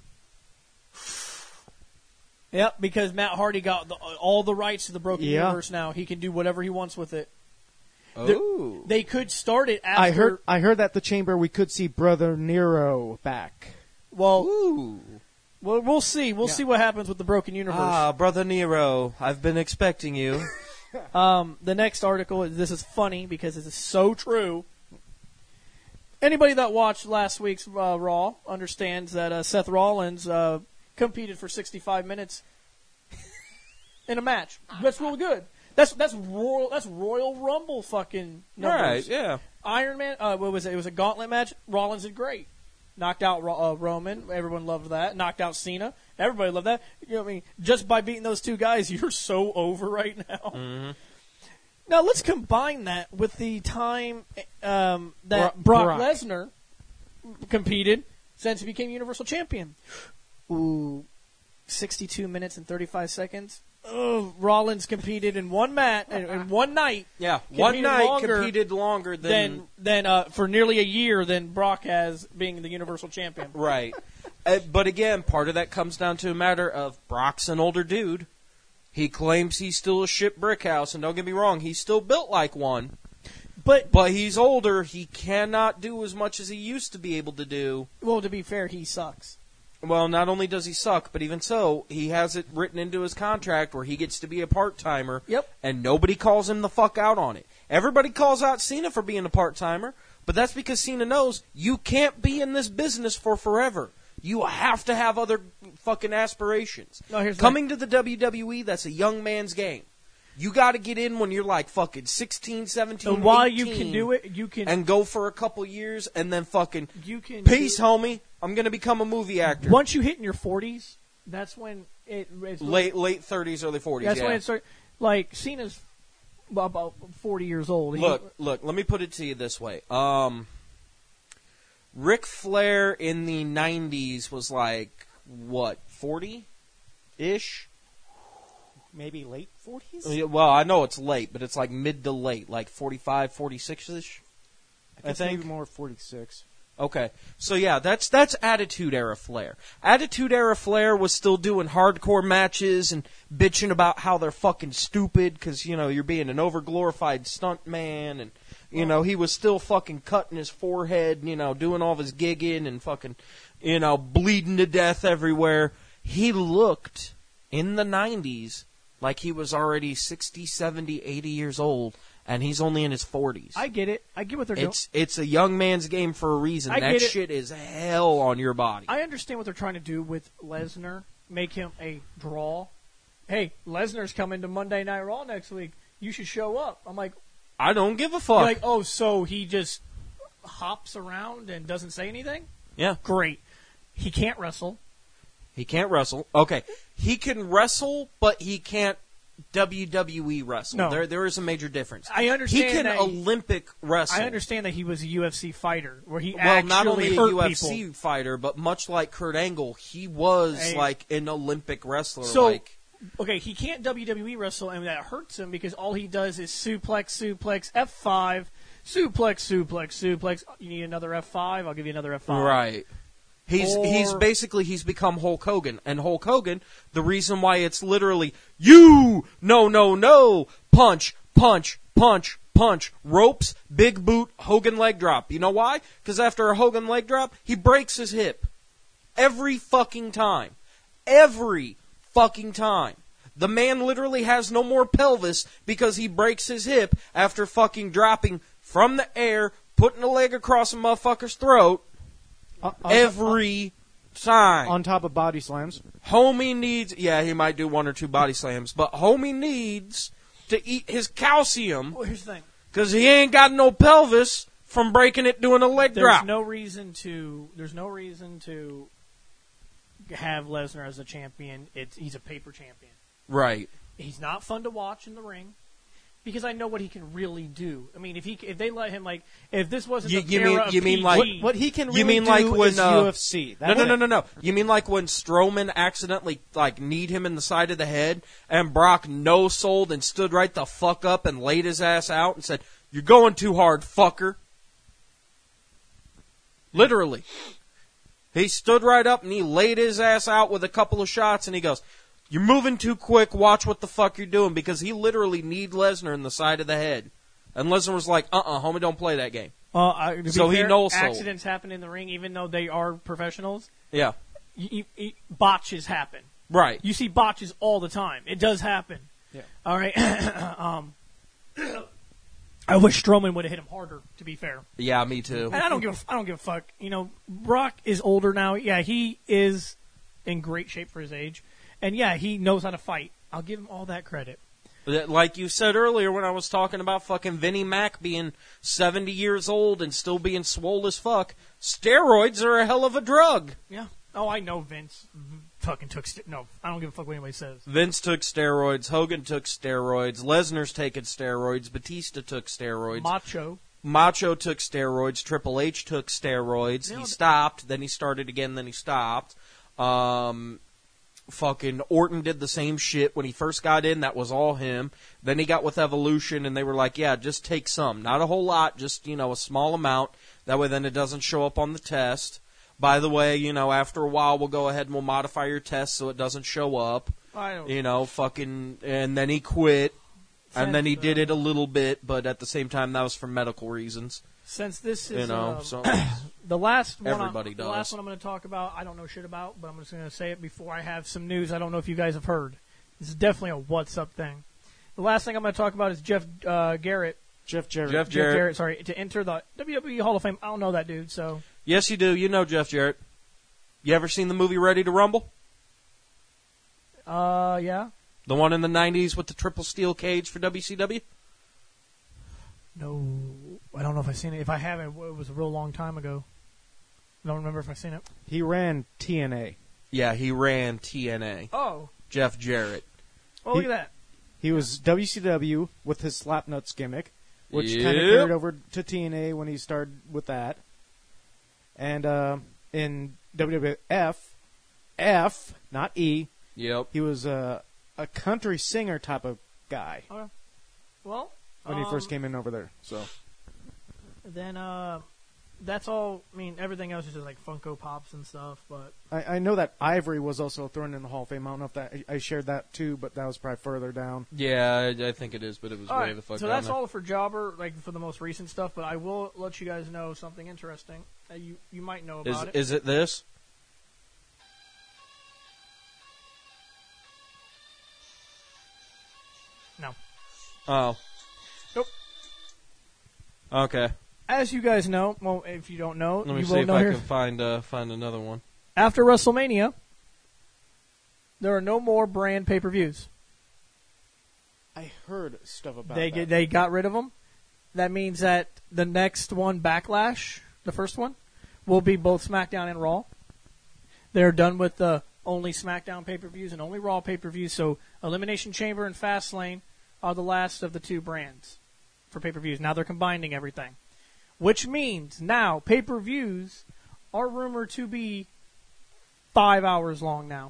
Yep, because Matt Hardy got the, all the rights to the Broken Yeah. Universe now. He can do whatever he wants with it. There- Oh. They could start it after. I heard. I heard that the chamber we could see Brother Nero back. Well, Ooh. well, we'll see. We'll Yeah. see what happens with the Broken Universe. Ah, Brother Nero, I've been expecting you. Um, the next article, this is funny because this is so true. Anybody that watched last week's uh, Raw understands that uh, Seth Rollins uh, competed for sixty-five minutes in a match. That's really good. That's that's royal. That's Royal Rumble fucking numbers. Right, yeah. Iron Man. Uh, what was it? It was a gauntlet match. Rollins did great. Knocked out Ro- uh, Roman. Everyone loved that. Knocked out Cena. Everybody loved that. You know what I mean? Just by beating those two guys, you're so over right now. Mm-hmm. Now let's combine that with the time um, that Bro- Brock, Brock. Lesnar competed since he became Universal Champion. Ooh, sixty-two minutes and thirty-five seconds. Ugh, Rollins competed in one mat in, in one night. Yeah, one Competed night longer competed longer than... Than than uh, for nearly a year than Brock has being the Universal Champion. Right. Uh, but again, part of that comes down to a matter of Brock's an older dude. He claims he's still a shit brick house, and don't get me wrong, he's still built like one. But But he's older. He cannot do as much as he used to be able to do. well, to be fair, he sucks. Well, not only does he suck, but even so, he has it written into his contract where he gets to be a part-timer. Yep. And nobody calls him the fuck out on it. Everybody calls out Cena for being a part-timer, but that's because Cena knows you can't be in this business for forever. You have to have other fucking aspirations. No, here's the Coming to the W W E, that's a young man's game. You got to get in when you're like fucking sixteen, seventeen, And while eighteen, you can do it, you can and go for a couple years and then fucking you can peace, do- homie. I'm going to become a movie actor. Once you hit in your forties, that's when it it's Late late thirties, early forties. That's yeah. when it starts. Like Cena's about forty years old. He- Look, look. Let me put it to you this way. Um, Ric Flair in the nineties was like what forty ish. Maybe late forties. Well, I know it's late, but it's like mid to late, like forty-five, forty-six ish. I guess think. maybe more forty-six. Okay, so yeah, that's that's Attitude Era Flair. Attitude Era Flair was still doing hardcore matches and bitching about how they're fucking stupid because you know you're being an overglorified stunt man, and you know he was still fucking cutting his forehead, and, you know, doing all of his gigging and fucking, you know, bleeding to death everywhere. He looked in the nineties like he was already sixty, seventy, eighty years old. And he's only in his forties. I get it. I get what they're doing. It's it's a young man's game for a reason. I That get it. shit is hell on your body. I understand what they're trying to do with Lesnar. Make him a draw. Hey, Lesnar's coming to Monday Night Raw next week. You should show up. I'm like, I don't give a you're fuck. like, oh, so he just hops around and doesn't say anything? Yeah, Great. He can't wrestle. he can't wrestle. Okay, he can wrestle, but he can't W W E wrestle. No. There there is a major difference. I understand He can that he- Olympic wrestle. I understand that he was a U F C fighter, where he Well, actually not only a hurt U F C people. fighter, but much like Kurt Angle, he was Hey. like an Olympic wrestler. So, like okay, he can't W W E wrestle, and that hurts him because all he does is suplex, suplex, F five, suplex, suplex, suplex. You need another F five? I'll give you another F five. right. He's Or- he's basically he's become Hulk Hogan, and Hulk Hogan. The reason why it's literally you no no no punch punch punch punch ropes big boot Hogan leg drop. You know why? Because after a Hogan leg drop, he breaks his hip every fucking time, every fucking time. The man literally has no more pelvis because he breaks his hip after fucking dropping from the air, putting a leg across a motherfucker's throat. On, on- Every time. on top of body slams. Homie needs, yeah, he might do one or two body slams, but homie needs to eat his calcium Well, here's the thing. because he ain't got no pelvis from breaking it doing a leg There's drop. no reason to. There's no reason to have Lesnar as a champion. It's he's a paper champion. Right. He's not fun to watch in the ring. because I know what he can really do. I mean, if he if they let him like if this wasn't You- the you era mean- of you mean P G, like- What, what he can really You mean do like when, is uh, U F C. No, That's no, no, it. no, no. You mean like when Strowman accidentally like kneed him in the side of the head, and Brock no-sold and stood right the fuck up and laid his ass out and said, "You're going too hard, fucker." Literally. He stood right up and he laid his ass out with a couple of shots and he goes, "You're moving too quick, watch what the fuck you're doing," because he literally kneed Lesnar in the side of the head. And Lesnar was like, uh-uh, homie, don't play that game. Uh, I, to be So he fair, no-sold. accidents happen in the ring, even though they are professionals. Yeah. You, you, you, botches happen. Right. You see botches all the time. It does happen. Yeah. All right. um, I wish Strowman would have hit him harder. To be fair, Yeah, me too. and I don't give a, I don't give a fuck. You know, Brock is older now. Yeah, he is in great shape for his age, and yeah, he knows how to fight. I'll give him all that credit. Like you said earlier when I was talking about fucking Vinnie Mac being seventy years old and still being swole as fuck, steroids are a hell of a drug. Yeah. Oh, I know Vince fucking took. St- no, I don't give a fuck what anybody says. Vince took steroids, Hogan took steroids, Lesnar's taking steroids, Batista took steroids, Macho. Macho took steroids, Triple H took steroids, You know, he th- stopped, then he started again, then he stopped. Um, fucking Orton did the same shit when he first got in, that was all him. Then he got with Evolution and they were like, yeah, just take some. Not a whole lot, just, you know, a small amount. That way then it doesn't show up on the test. By the way, you know, after a while we'll go ahead and we'll modify your test so it doesn't show up. I don't. You know, fucking, and then he quit. And then he Since, did uh, it a little bit, but at the same time that was for medical reasons. Since this is You know, um, so the last one, Everybody I, does. the last one I'm going to talk about, I don't know shit about, but I'm just going to say it before I have some news. I don't know if you guys have heard. This is definitely a what's up thing. The last thing I'm going to talk about is Jeff uh, Garrett. Jeff Jarrett. Jeff Jeff Jarrett. Jarrett, sorry, to enter the W W E Hall of Fame. I don't know that dude, so Yes, you do. You know Jeff Jarrett. You ever seen the movie Ready to Rumble? uh, yeah, The one in the nineties with the triple steel cage for W C W? no, I don't know if I've seen it. If I haven't, it was a real long time ago. I don't remember if I've seen it. He ran T N A. Yeah, he ran T N A. Oh, Jeff Jarrett. well, look at that. He was W C W with his Slapnuts gimmick, which kind of Yep. carried over to T N A when he started with that. And uh, in W W F, F, not E, Yep. he was uh, a country singer type of guy Well, when he um, first came in over there. So then uh, that's all. I mean, everything else is just like Funko Pops and stuff, but. I, I know that Ivory was also thrown in the Hall of Fame. I don't know if that I, I shared that too, but that was probably further down. Yeah, I, I think it is, but it was All way right, the fuck so down that's there. all for Jobber, like for the most recent stuff. But I will let you guys know something interesting that you you might know Is, about it. is it this? No. Oh. Nope. Okay. As you guys know, well, if you don't know, Let me you see will if know I here. can find uh, find another one. After WrestleMania, there are no more brand pay-per-views. I heard stuff about They that. get, they got rid of them. That means that the next one, Backlash, the first one, will be both SmackDown and Raw. They're done with the only SmackDown pay-per-views and only Raw pay-per-views. So Elimination Chamber and Fastlane are the last of the two brands for pay-per-views. Now they're combining everything, which means now pay-per-views are rumored to be five hours long now.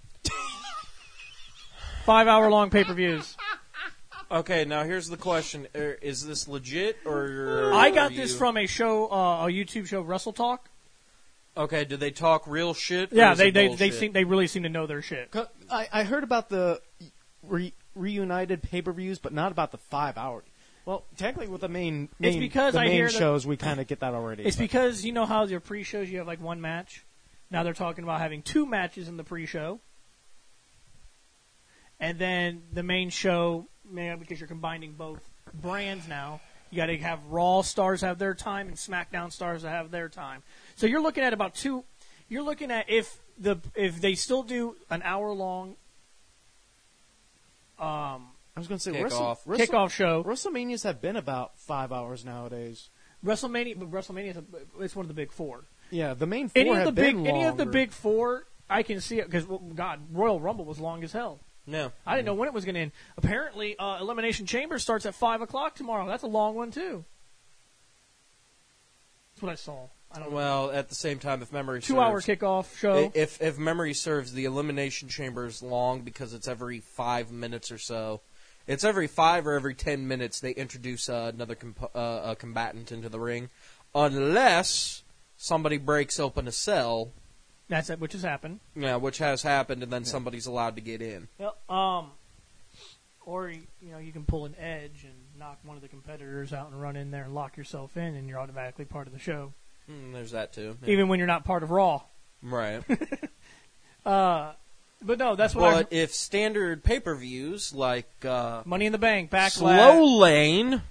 Five hour long pay-per-views. Okay, now here's the question: Er, Is this legit or? I got are this you- from a show, uh, a YouTube show, Wrestle Talk. Okay, did they talk real shit? or Yeah, is they it they they bullshit? seem they really seem to know their shit. Co- I, I heard about the re- reunited pay-per-views, but not about the five hour. Well, technically, with the main, It's main because the I main hear that- shows, we kind of get that already. It's but- because you know how your pre-shows you have like one match. Now they're talking about having two matches in the pre-show, and then the main show. Man, because you're combining both brands now, you got to have Raw stars have their time and SmackDown stars have their time. So you're looking at about two. You're looking at if the if they still do an hour long um, I was going to say Kick Wrestle, off. Wrestle, kickoff show. WrestleManias have been about five hours nowadays. WrestleMania, but WrestleMania is a, it's one of the big four. Yeah, the main four Any of have the big, been any of the longer. big four, I can see it because well, God, Royal Rumble was long as hell. No. I didn't know when it was going to end. Apparently, uh, Elimination Chamber starts at five o'clock tomorrow. That's a long one, too. That's what I saw. I don't know. Well, at the same time, if memory Two-hour serves, kickoff show. if if memory serves, the Elimination Chamber is long because it's every five minutes or so. It's every five or every ten minutes they introduce uh, another comp- uh, a combatant into the ring, unless somebody breaks open a cell. That's it, which has happened. Yeah, which has happened, and then somebody's allowed to get in. Yep. Um, or you know you can pull an edge and knock one of the competitors out and run in there and lock yourself in, and you're automatically part of the show. Mm, there's that too. Yeah. Even when you're not part of Raw. Right. uh, but no, that's what. But I, if standard pay-per-views like uh, Money in the Bank, Backlash. Slow Lane,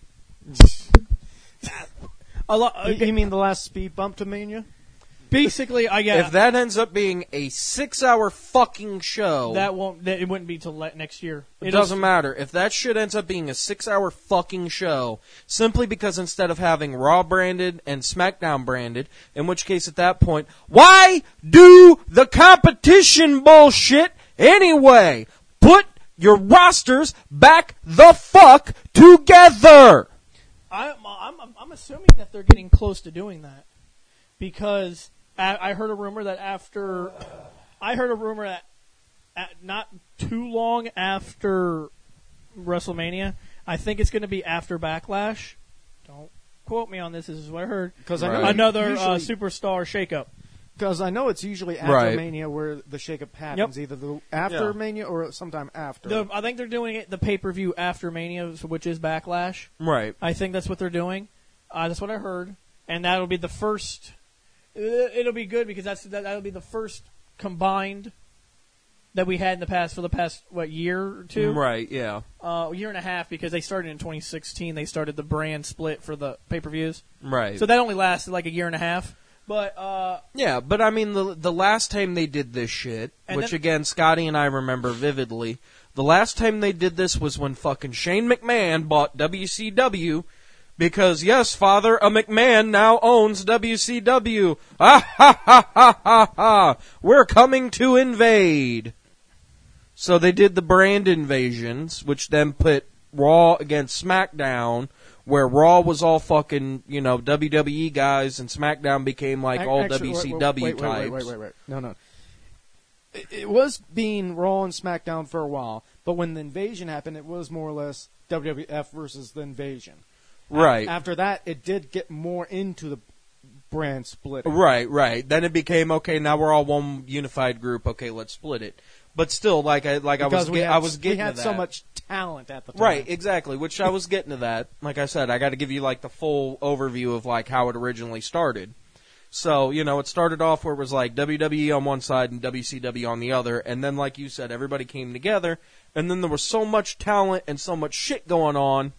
A lot. You, you mean the last speed bump to Mania? Basically, I guess if that ends up being a six-hour fucking show, that won't. That, it wouldn't be till le- next year. it It'll- doesn't matter. If that shit ends up being a six-hour fucking show, simply because instead of having Raw branded and SmackDown branded, in which case at that point, why do the competition bullshit anyway? Put your rosters back the fuck together! I'm, I'm, I'm assuming that they're getting close to doing that because I, I heard a rumor that after I heard a rumor that at not too long after WrestleMania, I think it's going to be after Backlash. Don't quote me on this. This is what I heard. Because I Right. know Another uh, usually, superstar shakeup. Because I know it's usually after Right. Mania where the shakeup happens, either the after Yeah. Mania or sometime after. The, I think they're doing it the pay per view after Mania, which is Backlash. Right. I think that's what they're doing. Uh, that's what I heard, and that'll be the first. uh, It'll be good because that's that, that'll be the first combined that we had in the past for the past what year or two, Right, yeah. uh, a year and a half because they started in twenty sixteen. They started the brand split for the pay per views, Right. so that only lasted like a year and a half. But uh, Yeah, but I mean, the the last time they did this shit, And which then- again, Scotty and I remember vividly, the last time they did this was when fucking Shane McMahon bought W C W, because yes, father, a McMahon now owns W C W. Ah ha ha ha ha ha! We're coming to invade. So they did the brand invasions, which then put Raw against SmackDown, where Raw was all fucking, you know, W W E guys, and SmackDown became like Ac- all actually, W C wait, W wait, wait, types. Wait, wait, wait, wait. No, no. It, it was being Raw and SmackDown for a while, but when the invasion happened, it was more or less W W F versus the invasion. Right. After that, it did get more into the brand split. Right, right. Then it became, okay, now we're all one unified group. Okay, let's split it. But still, like I like Because I was we get, had, I was getting we had to so that. much talent at the time. Right, exactly. Which I was getting to that. Like I said, I got to give you like the full overview of like how it originally started. So, you know, it started off where it was like W W E on one side and W C W on the other, and then like you said, everybody came together, and then there was so much talent and so much shit going on,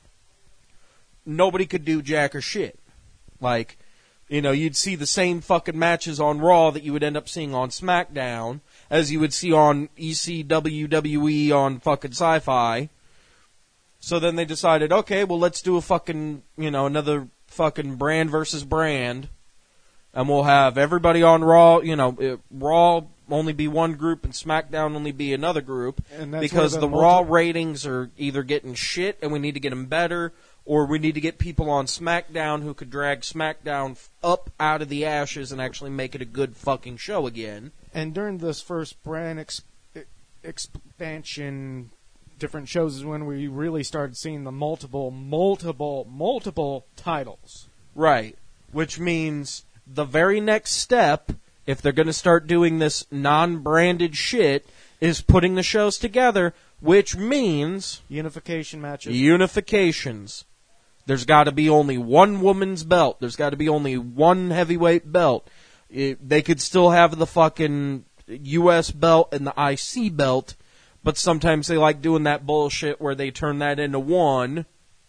nobody could do jack or shit. Like, you know, you'd see the same fucking matches on Raw that you would end up seeing on SmackDown, as you would see on E C W, W E on fucking Sci-Fi. So then they decided, okay, well, let's do a fucking, you know, another fucking brand versus brand. And we'll have everybody on Raw, you know, it, Raw only be one group and SmackDown only be another group. And that's Because where the, the Raw multi- ratings are either getting shit and we need to get them better, or we need to get people on SmackDown who could drag SmackDown f- up out of the ashes and actually make it a good fucking show again. And during this first brand ex- expansion, different shows is when we really started seeing the multiple, multiple, multiple titles. Right. Which means the very next step, if they're going to start doing this non-branded shit, is putting the shows together, which means Unification matches. unifications. There's got to be only one woman's belt. There's got to be only one heavyweight belt. It, they could still have the fucking U S belt and the I C belt, but sometimes they like doing that bullshit where they turn that into one.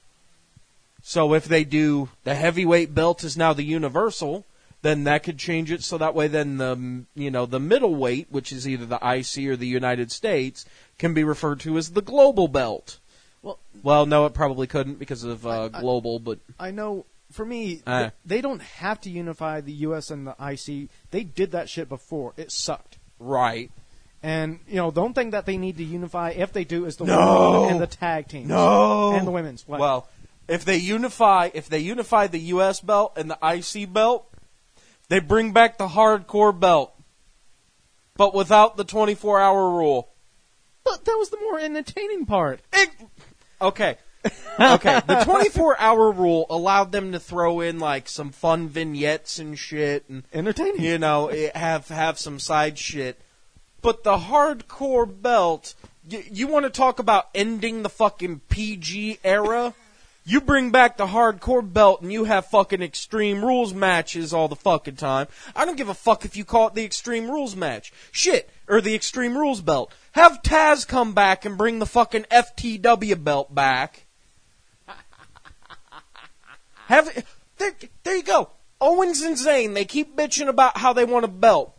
So if they do the heavyweight belt is now the universal, then that could change it so that way then the, you know, the middleweight, which is either the I C or the United States, can be referred to as the global belt. Well, Well, no, it probably couldn't because of uh, I- I- global, but I know, for me, Uh. th- they don't have to unify the U S and the I C. They did that shit before. It sucked. right. And, you know, the only thing that they need to unify, if they do, is the No. women and the tag teams. No. And the women's. What? Well, if they unify, if they unify the U S belt and the I C belt, they bring back the hardcore belt, but without the twenty-four hour rule. But that was the more entertaining part. It, okay. Okay. The twenty-four hour rule allowed them to throw in like some fun vignettes and shit and, Entertaining. you know, it- have have some side shit. But the hardcore belt, y- you want to talk about ending the fucking P G era? You bring back the hardcore belt and you have fucking Extreme Rules matches all the fucking time. I don't give a fuck if you call it the Extreme Rules match. Shit. Or the Extreme Rules belt. Have Taz come back and bring the fucking F T W belt back. Have there, there you go. Owens and Zayn, they keep bitching about how they want a belt.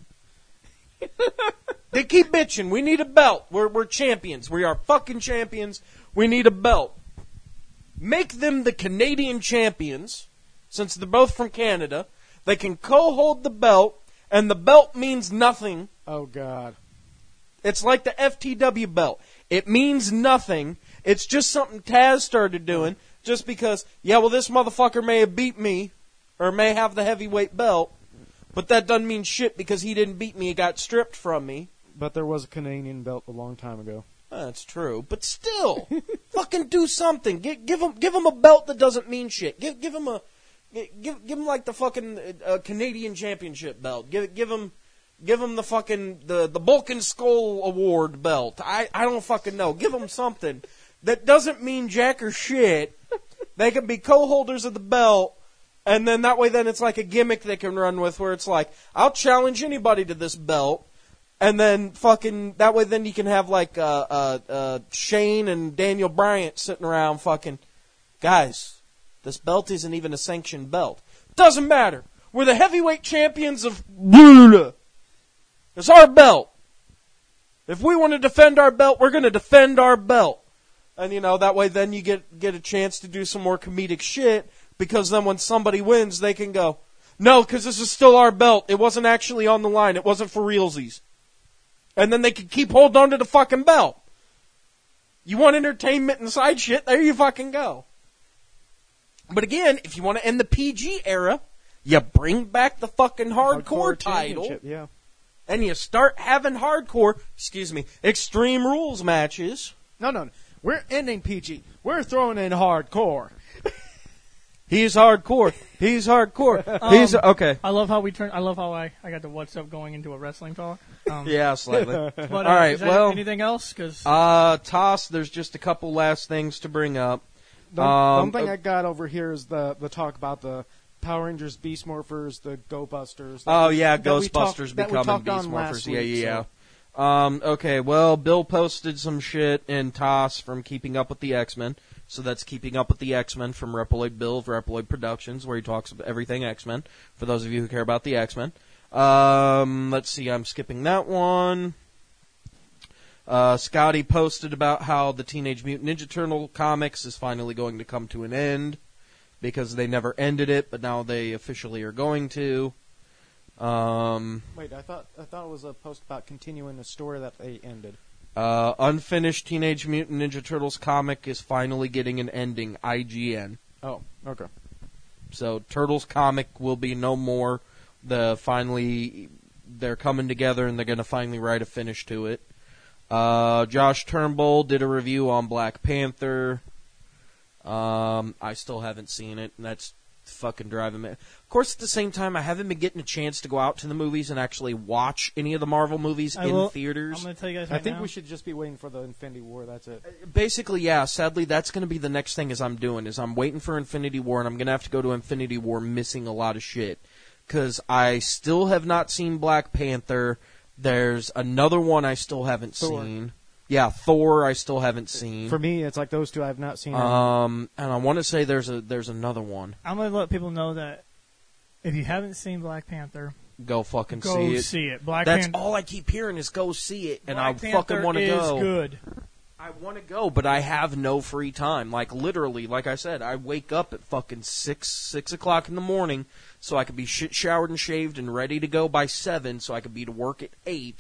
They keep bitching. We need a belt. We're we're champions. We are fucking champions. We need a belt. Make them the Canadian champions, since they're both from Canada. They can co-hold the belt, and the belt means nothing. Oh, God. It's like the F T W belt. It means nothing. It's just something Taz started doing, just because, yeah, well, this motherfucker may have beat me, or may have the heavyweight belt, but that doesn't mean shit because he didn't beat me. He got stripped from me. But there was a Canadian belt a long time ago. That's true, but still, fucking do something. Give, give him, give him a belt that doesn't mean shit. Give, give him a, give, give him like the fucking uh, Canadian Championship belt. Give, give him, give him the fucking the the Bulk Skull Award belt. I, I don't fucking know. Give him something that doesn't mean jack or shit. They can be co-holders of the belt, and then that way, then it's like a gimmick they can run with, where it's like, I'll challenge anybody to this belt. And then fucking, that way then you can have like uh, uh, uh, Shane and Daniel Bryant sitting around fucking, guys, this belt isn't even a sanctioned belt. Doesn't matter. We're the heavyweight champions of blah. It's our belt. If we want to defend our belt, we're going to defend our belt. And you know, that way then you get, get a chance to do some more comedic shit, because then when somebody wins, they can go, no, because this is still our belt. It wasn't actually on the line. It wasn't for realsies. And then they can keep holding on to the fucking belt. You want entertainment and side shit, there you fucking go. But again, if you want to end the P G era, you bring back the fucking hardcore, Hardcore title, championship, yeah. and you start having hardcore, excuse me, Extreme Rules matches. No, no, no. We're ending P G. We're throwing in hardcore. He's hardcore. He's hardcore. Um, He's okay. I love how we turn. I love how I, I got the what's up going into a wrestling talk. Um, Yeah, slightly. But, uh, All right, is that well- anything else? Because Uh, Toss, there's just a couple last things to bring up. The Um, one thing uh, I got over here is the, the talk about the Power Rangers, Beast Morphers, the Go Busters. that Oh we- yeah, that we talked- Ghostbusters that we becoming talked Beast on Morphers. last Yeah, week, yeah, so- yeah. Um, okay, well, Bill posted some shit in Toss from Keeping Up with the X-Men. So that's Keeping Up with the X-Men from Reploid Bill of Reploid Productions, where he talks about everything X-Men, for those of you who care about the X-Men. Um, let's see, I'm skipping that one. Uh, Scotty posted about how the Teenage Mutant Ninja Turtle comics is finally going to come to an end, because they never ended it, but now they officially are going to. Um, Wait, I thought I thought it was a post about continuing a story that they ended. uh, unfinished Teenage Mutant Ninja Turtles comic is finally getting an ending, I G N. Oh, okay. So Turtles comic will be no more. The finally, they're coming together and they're going to finally write a finish to it. Uh, Josh Turnbull did a review on Black Panther. Um, I still haven't seen it, and that's fucking driving me. Of course, at the same time, I haven't been getting a chance to go out to the movies and actually watch any of the Marvel movies I in will- theaters. I'm going to tell you guys I right think now. we should just be waiting for the Infinity War. That's it. Basically, yeah. Sadly, that's going to be the next thing is I'm doing is I'm waiting for Infinity War, and I'm going to have to go to Infinity War missing a lot of shit because I still have not seen Black Panther. There's another one I still haven't Thor. seen. Yeah, Thor I still haven't seen. For me, it's like those two I've not seen. um, and I want to say there's a there's another one. I'm going to let people know that if you haven't seen Black Panther, Go fucking go see it. see it. Black That's Panther. all I keep hearing is go see it, and I Black fucking Panther want to is go. good. I want to go, but I have no free time. Like literally, like I said, I wake up at fucking six six o'clock in the morning, so I could be shit showered and shaved and ready to go by seven, so I could be to work at eight,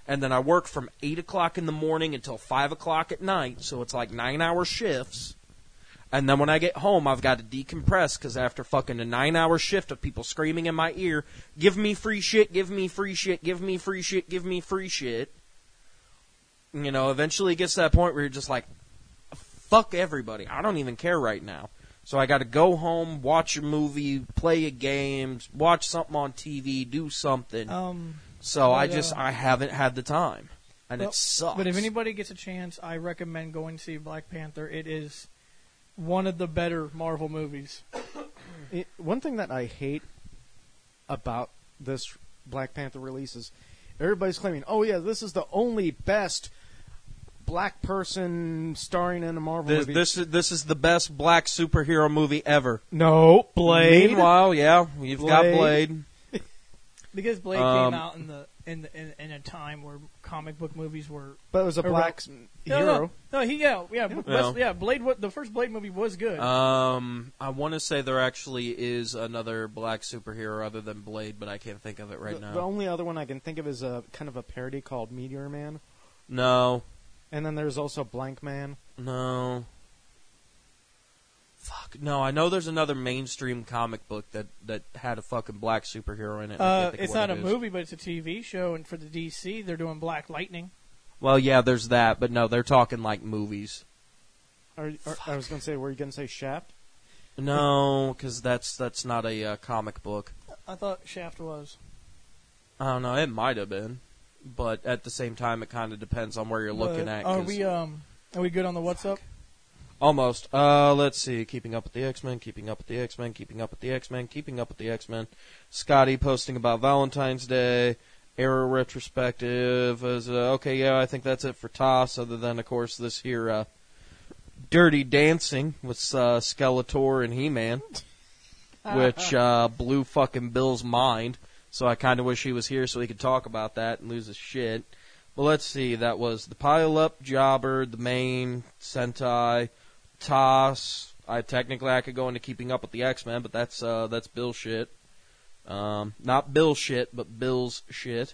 and then I work from eight o'clock in the morning until five o'clock at night, so it's like nine-hour shifts. And then when I get home, I've got to decompress, because after fucking a nine-hour shift of people screaming in my ear, give me free shit, give me free shit, give me free shit, give me free shit. You know, eventually it gets to that point where you're just like, fuck everybody. I don't even care right now. So I got to go home, watch a movie, play a game, watch something on T V, do something. Um, so but, I just, uh, I haven't had the time. And well, it sucks. But if anybody gets a chance, I recommend going to see Black Panther. It is one of the better Marvel movies. It, one thing that I hate about this Black Panther release is everybody's claiming, oh yeah, this is the only best black person starring in a Marvel This, movie. this is this is the best black superhero movie ever. No, Blade. Meanwhile, yeah, you've got Blade. Blade. Because Blade Um, came out in the in, the, in in a time where comic book movies were. But it was a Or- black No, hero. No, no, he yeah yeah Yeah. yeah, yeah Blade. wa- The first Blade movie was good. Um, I want to say there actually is another black superhero other than Blade, but I can't think of it right the, now. the only other one I can think of is a kind of a parody called Meteor Man. No, And then there's also Blank Man. no. Fuck, no, I know there's another mainstream comic book that, that had a fucking black superhero in it. and I uh, can't think of it's what not it a is. movie, but it's a T V show, and for the D C, they're doing Black Lightning. Well, yeah, there's that, but no, they're talking like movies. Are, are, I was going to say, were you going to say Shaft? No, because that's that's not a uh, comic book. I thought Shaft was. I don't know, it might have been, but at the same time, it kind of depends on where you're looking But at. Are 'cause- we um are we good on the what's up? Almost. Uh, let's see. Keeping up with the X-Men, keeping up with the X-Men, keeping up with the X-Men, keeping up with the X-Men. Scotty posting about Valentine's Day. Arrow retrospective. Is, uh, okay, yeah, I think that's it for Toss, other than, of course, this here uh, Dirty Dancing with uh, Skeletor and He-Man, which uh, blew fucking Bill's mind. So I kind of wish he was here so he could talk about that and lose his shit. But let's see. That was the Pile-Up, Jobber, the Main, Sentai, Toss. I technically I could go into Keeping Up with the X-Men, but that's uh, that's Bill shit. Um, not Bill shit, but Bill's shit.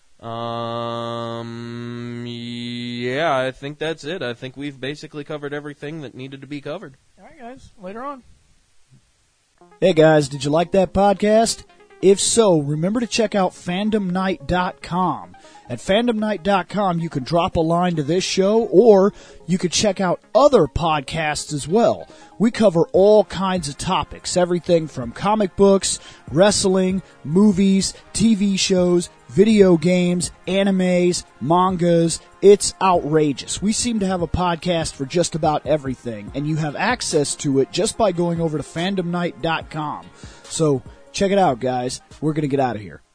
Um, yeah, I think that's it. I think we've basically covered everything that needed to be covered. All right, guys. Later on. Hey guys, did you like that podcast? If so, remember to check out fandom night dot com. At fandom night dot com, you can drop a line to this show, or you could check out other podcasts as well. We cover all kinds of topics, everything from comic books, wrestling, movies, T V shows, video games, animes, mangas. It's outrageous. We seem to have a podcast for just about everything, and you have access to it just by going over to fandom night dot com. So, check it out, guys. We're going to get out of here.